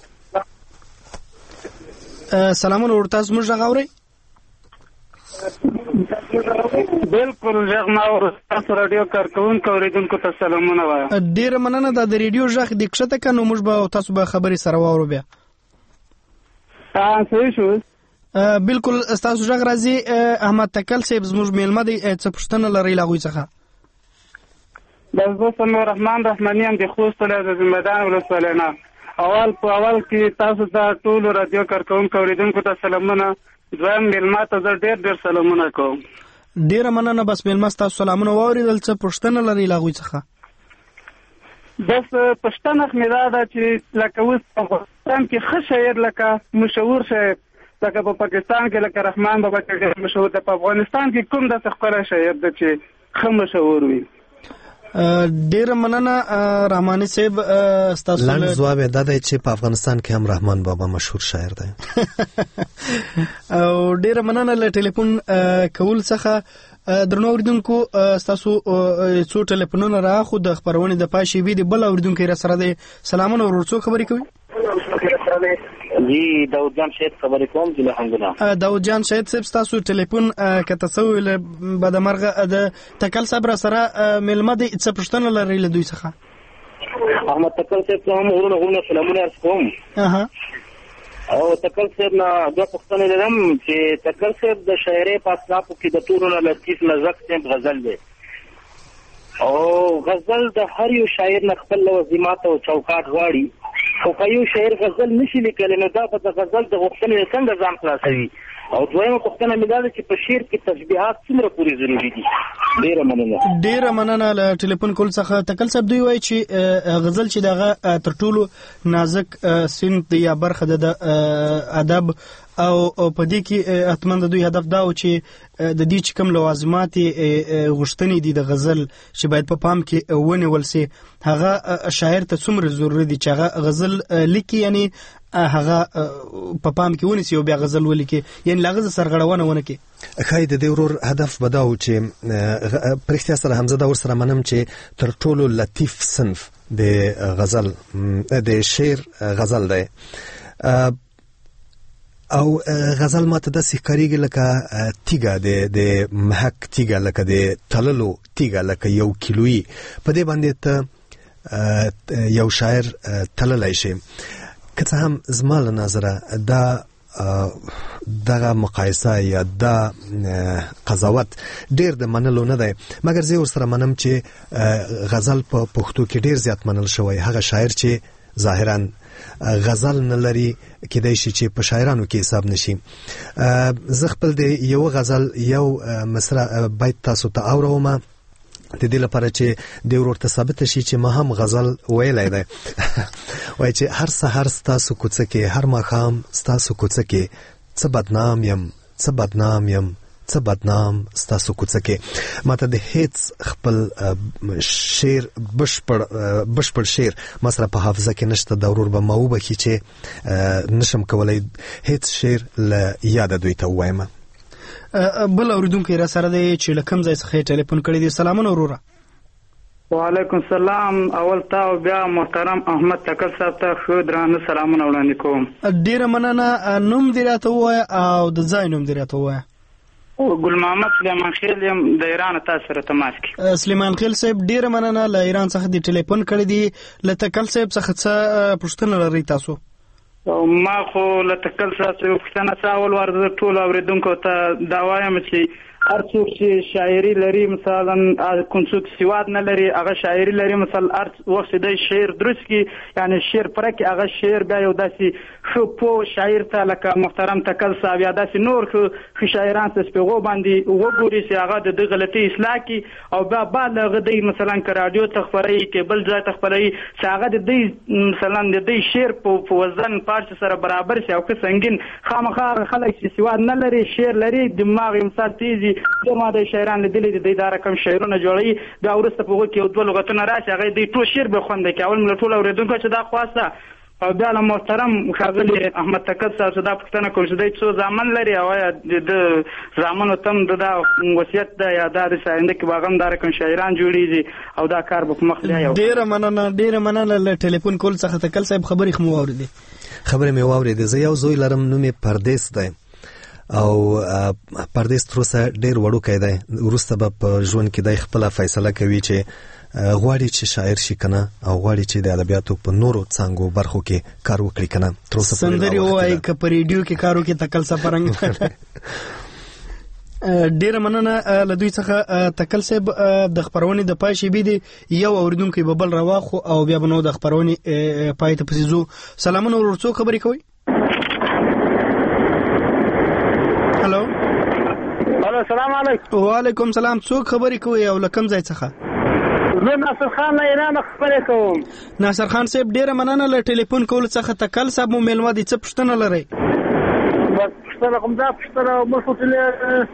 سلامونه ورور، تاسو موږ غږ اورئ؟ بالکل غږ ما اورئ. تاسو راډیو کارکوونکو اوریدونکو ته سلامونه وایم. ډیره مننه. دا د ریډیو غږ دې کښته که نو موږ به تاسو به خبرې سره واورو بیا. صحیح شو. بالکل ستاسو غږ راځي. احمد تکل صاحب زموږ میلمه دی، څه پوښتنه لرئ له هغوی څخه؟ بس زه سمیع رحمان رحماني یم د خوست ولایت د زمیدان ولسوالۍ نه. اول په اول کې تاسو ته ټولو راډیو کارکوونکو اوریدونکو ته سلامونه. دویم میلمه ته زه ډېر ډېر سلامونه کوم. ډېره مننه. بس میلمه ستاسو سلامونه واورېدل، څه پوښتنه لرئ له هغوی څخه؟ بس پښتنه مې دا ده چې لکه اوس په افغانستان کې ښه شاعر لکه مشهور شاعر لکه په پاکستان کې لکه رحمان بابا چې مشهور ده، په افغانستان کې کوم داسې ښکلی شاعر ده چې ښه مشهور وي؟ ډیره مننه رحماني صاحب. ستاسو لنډ ځواب دا دی چې په افغانستان کې هم رحمان بابا مشهور شاعر دی. او ډیره مننه له ټلیفون کول څخه. درنو اوریدونکو، ستاسو څو ټلیفونونه راخو د خبرونې د پای شیبې د بل اوریدونکو را سره دی. سلامونه ورور، څوک خبرې کوي؟ جی داود جان شهید خبرې کوم. جی الحمدلله. داود جان شهید صاحب، ستاسو ټلیفون کته سو له بدمرغه د تکل صاحب را سره میلمه دی، څه پوښتنه لرئ له دوی څخه؟ احمد تکل صاحب ته هم غوړو غوړو سلامونه عرض کوم. اها. او تکل صاحب نه دوه پوښتنې لرم چې تکل صاحب د شاعرۍ په اصنافو کې د ټولو نه لطیف نازک صنف غزل دی، او غزل د هر یو شاعر نه خپل لوازمات او چوکاټ غواړي، خو که یو شاعر غزل نشي لیکلی نو دا به د غزل د غوښتنې څنګه ځان خلاصوي؟ او دویمه پوښتنه مې دا ده چې په شعر کې تشبیهات څومره پورې ضروري دي؟ ډېره مننه. ډېره مننه له ټلیفون کول څخه. تکل صاحب دوی وایي چې غزل چې دغه تر ټولو نازک صنف دی یا برخه ده د ادب، او په دې کې حتما د دوی هدف دا و چې د دې چې کوم لوازمات غوښتنې دي د غزل چې باید په پام کې ونیول سي، هغه شاعر ته څومره ضروري دي چې هغه غزل لیکي، یعنی هغه په پام کې ونیسي او بیا غزل ولیکي، یعنی له هغه سرغړونه ونه کړي. ښایي د دې ورور هدف به دا و چې په رښتیا سره هم زه دا ورسره منم چې تر ټولو لطیف صنف د غزل د شعر غزل دی. او غزل ماته داسې ښکارېږي لکه تیږه د محک تیږه، لکه د تللو تیږه، لکه یو کیلویي. په دې باندې ته یو شاعر تللی شي. که څه هم زما له نظره دا دغه مقایسه یا دا قضاوت ډیر د منلو نه دی، مګر زه ورسره منم چې غزل په پښتو کې ډیر زیات منل شوی. هغه شاعر چې ظاهرا غزل نه لري کېدای شي چې په شاعرانو کې حساب نشي. زه خپل د یو غزل یو مصرع بیت تاسو ته اورم د دې لپاره چې د ورته ثابت شي چې ما هم غزل ویلی دی. وایي چې هر سحر ستاسو کوڅه کې، هر ماښام ستاسو کوڅه کې، څه بدنام یم څه بدنام یم څه بدنام ستاسو کوڅه کې. ماته د هیڅ خپل شعر بشپړ بشپړ شعر ما سره په حافظه کې نشته. دا ورور به ما وبخي چې نشم کولی هیڅ شعر له یاده دوی ته ووایم. بل اوریدونکی را سره دی چې له کوم ځای څخه ټلیفون کړی دی. سلامونه وروره. وعلیکم السلام. اول تا او بیا محترم احمد تکل صاحب ته ښه درانه سلامونه وړاندې کوم. ډیره مننه. نوم دې راته ووایه او د ځای نوم دې راته ووایه. ګل محمد سلیمان خیل یم د ایران تاسو سره تماس کې. سلیمان خیل صاحب ډیره مننه له ایران څخه دې ټلیفون کړی دی. له تکل صاحب څخه څه پوښتنه لرئ تاسو؟ ما خو له تکل صاحب څخه پوښتنه څه اول ورته ټول اوریدونکو ته دا وایم چې هر څوک چې شاعري لري، مثلا کوم څوک سواد نه لري هغه شاعري لري، مثلا هر وخت د شعر درست کی یعنی شعر پر کې هغه شعر بیا یو داسې خو په شاعر ته لکه محترم تکل صاحب یا داسې نور خو شاعران څه پیغو باندې وګوري چې هغه د غلطي اصلاح کی او بیا بعد هغه د مثلا ک رادیو تخبري کې بل ځای تخبري چې هغه د مثلا د دې شعر په وزن پارچ سره برابر شي او که څنګه خامخا خلک چې سواد نه لري شعر لري دماغ مثال تیزي ډېر ما د شاعران لیدلي دي دوی دا رقم شعرونه جوړوي بیا وروسته په هغو کې یو دوه لغتونه راشي هغه دوی ټول شعر به خوند کوي اول مو له ټولو اورېدونکو چې دا خواسته او بیا له محترم ښاغلي احمد تکل صاحب څخه دا پوښتنه کوم چې دی څو زامن لري او آیا د زامنو ته هم د دا وصیت ده یا دا د آینده کې به هغه هم دا رقم شاعران جوړېږي او دا کار به په مخ بیایي. ډېره مننه ډېره مننه له ټلیفون کول څخه تکل صاحب خبرې خو مو واورېدې. خبرې مې واورېدې. زه یو زوی لرم نوم یې پردیس دی او پردیس تر اوسه ډېر وړوکی دی. وروسته به په ژوند کې دی خپله فیصله کوي چې غواړي چې شاعر شي کنه او غواړي چې د ادبیاتو په نورو څانګو برخو کې کار وکړي کنه. تر اوسه سندرې وایي که په ریډیو کې کار وکړي تکل صاحب ډېره مننه له دوی څخه تکل صاحب. د خپرونې د پای شیبې دی یو اورېدونکی به بل راواخو او بیا به نو د خپرونې پای ته پسې ځو. سلامونه ورور څوک خبرې کوئ؟ هلو هلو السلام علیکم. وعلیکم سلام. څوک خبرې کوئ او له کوم ځای څخه؟ زه ناصر خان له ایران خبرې کوم. ناصر خان صاحب ډېره مننه له ټلیفون کولو څخه. تکل صاحب مو میلمه دي څه پوښتنه لرئ؟ بس پوښتنه کوم دا پوښتنه موږ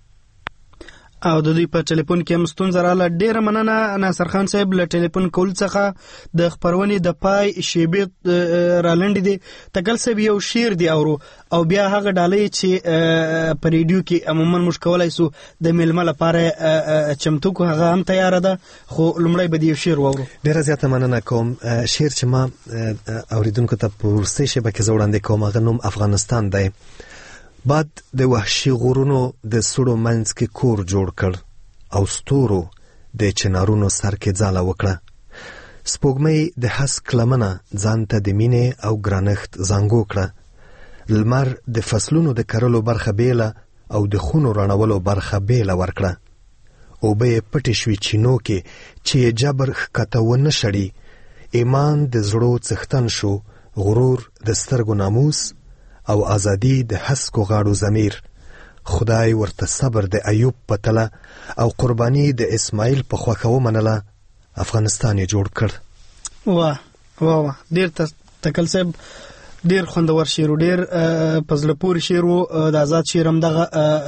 او د دوی په ټلیفون کې هم ستونزه راغله. ډېره مننه ناصر خان صاحب له ټلیفون کولو څخه. د خپرونې د پای شیبې رالنډې دي. تکل صاحب یو شعر دی اورو او بیا هغه ډالۍ چې په ریډیو کې عموما موږ کولی سو د میلمه لپاره چمتو کو هغه هم تیاره ده خو لومړی به د یو شعر واورو. ډېره زیاته مننه کوم. شعر چې ما اورېدونکو ته په وروستۍ شیبه کې زه وړاندې کوم هغه نوم افغانستان دی. باد د وحشي غرونو د سړو منځ کې کور جوړ کړ او ستورو د چنارونو سر کې ځاله وکړه. سپوږمۍ د هسک لمنه ځان ته د مینې او ګرانښت زانګو کړه. لمر د فصلونو د کرلو برخه بیله او د خونو رڼولو برخه بیله ورکړه. اوبه یې پټې شوې چینو کې چې یې جبر ښکته ونه شړي. ایمان د زړو څښتن شو، غرور د سترګو ناموس او ازادي د هسکو غاړو ضمیر. خدای ورته صبر د ایوب په تله او قرباني د اسماعیل په خوښه ومنله. افغانستان یې جوړ کړ. واه واه واه ډېر تکل صاحب ډېر خوندور شعر و. ډېر په زړه پورې شعر و. د آزاد شعر هم دغه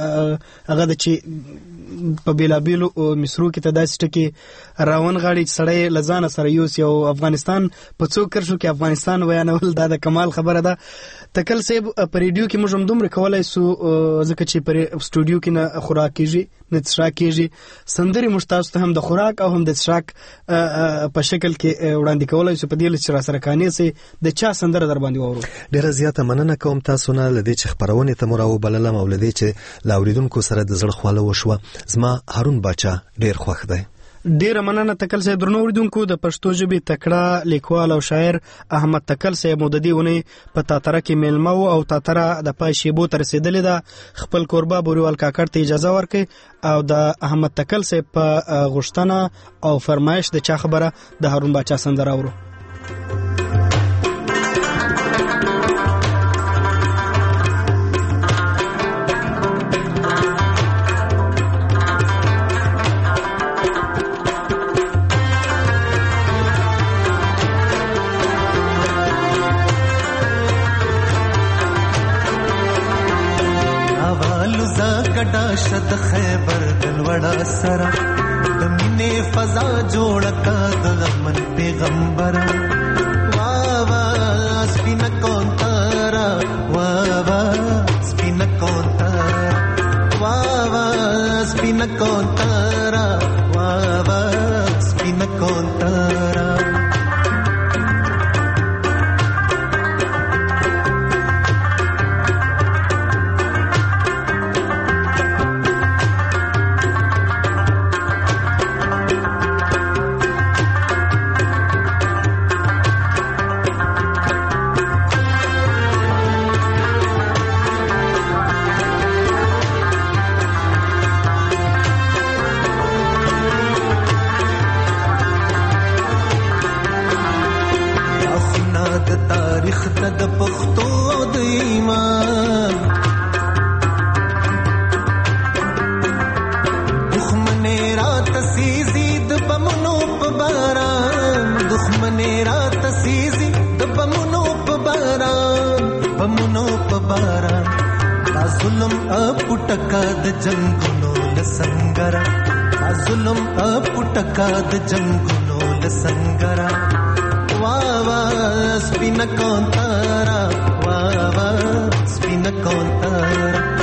هغه ده چې په بېلابېلو مصرو کې ته داسې ټکي راونغاړي چې سړی له ځانه سره یوسي او افغانستان په څو کرښو کې افغانستان بیانول دا د کمال خبره ده. تکل صاحب په ریډیو کې موږ هم دومره کولی سو ځکه چې په سټوډیو کې نه خوراک کېږي نه څښاک کېږي. سندرې موږ تاسو ته هم د خوراک او هم د څښاک په شکل کې وړاندې کولی سو. په دې چې راسره قانع سئ د چا سندره در باندې واورو. ډېره زیاته مننه کوم تاسو نه له دې چې خپرونې ته مو راوبللم او له دې چې له اورېدونکو سره د زړه خواله وشوه. زما هارون باچا ډېر خوښ دی. ډېره مننه تکل صاحب. درنو اورېدونکو د پښتو ژبې تکړه لیکوال او شاعر احمد تکل صاحب مو د دې اونۍ په تاتره کې میلمه و او تاتره د پای شیبو ته رسېدلې ده. خپل کوربه بوریوال کاکړ ته اجازه ورکړئ او د احمد تکل صاحب په غوښتنه او فرمایش د چا خبره د هارون باچا سندره اورو. شد خیبر دلوڑا سرا دمینے فضا جوڑ کا دغمن پیغمبر. واہ واہ سپین کون تارا، واہ واہ سپین کون تارا، واہ واہ سپین کون تارا، واہ واہ سپین کون تارا. ظلم اپټکا د جنگونو لسنګرا ظلم اپټکا د جنگونو لسنګرا وا وا سپین کونتارا وا وا سپین کونتارا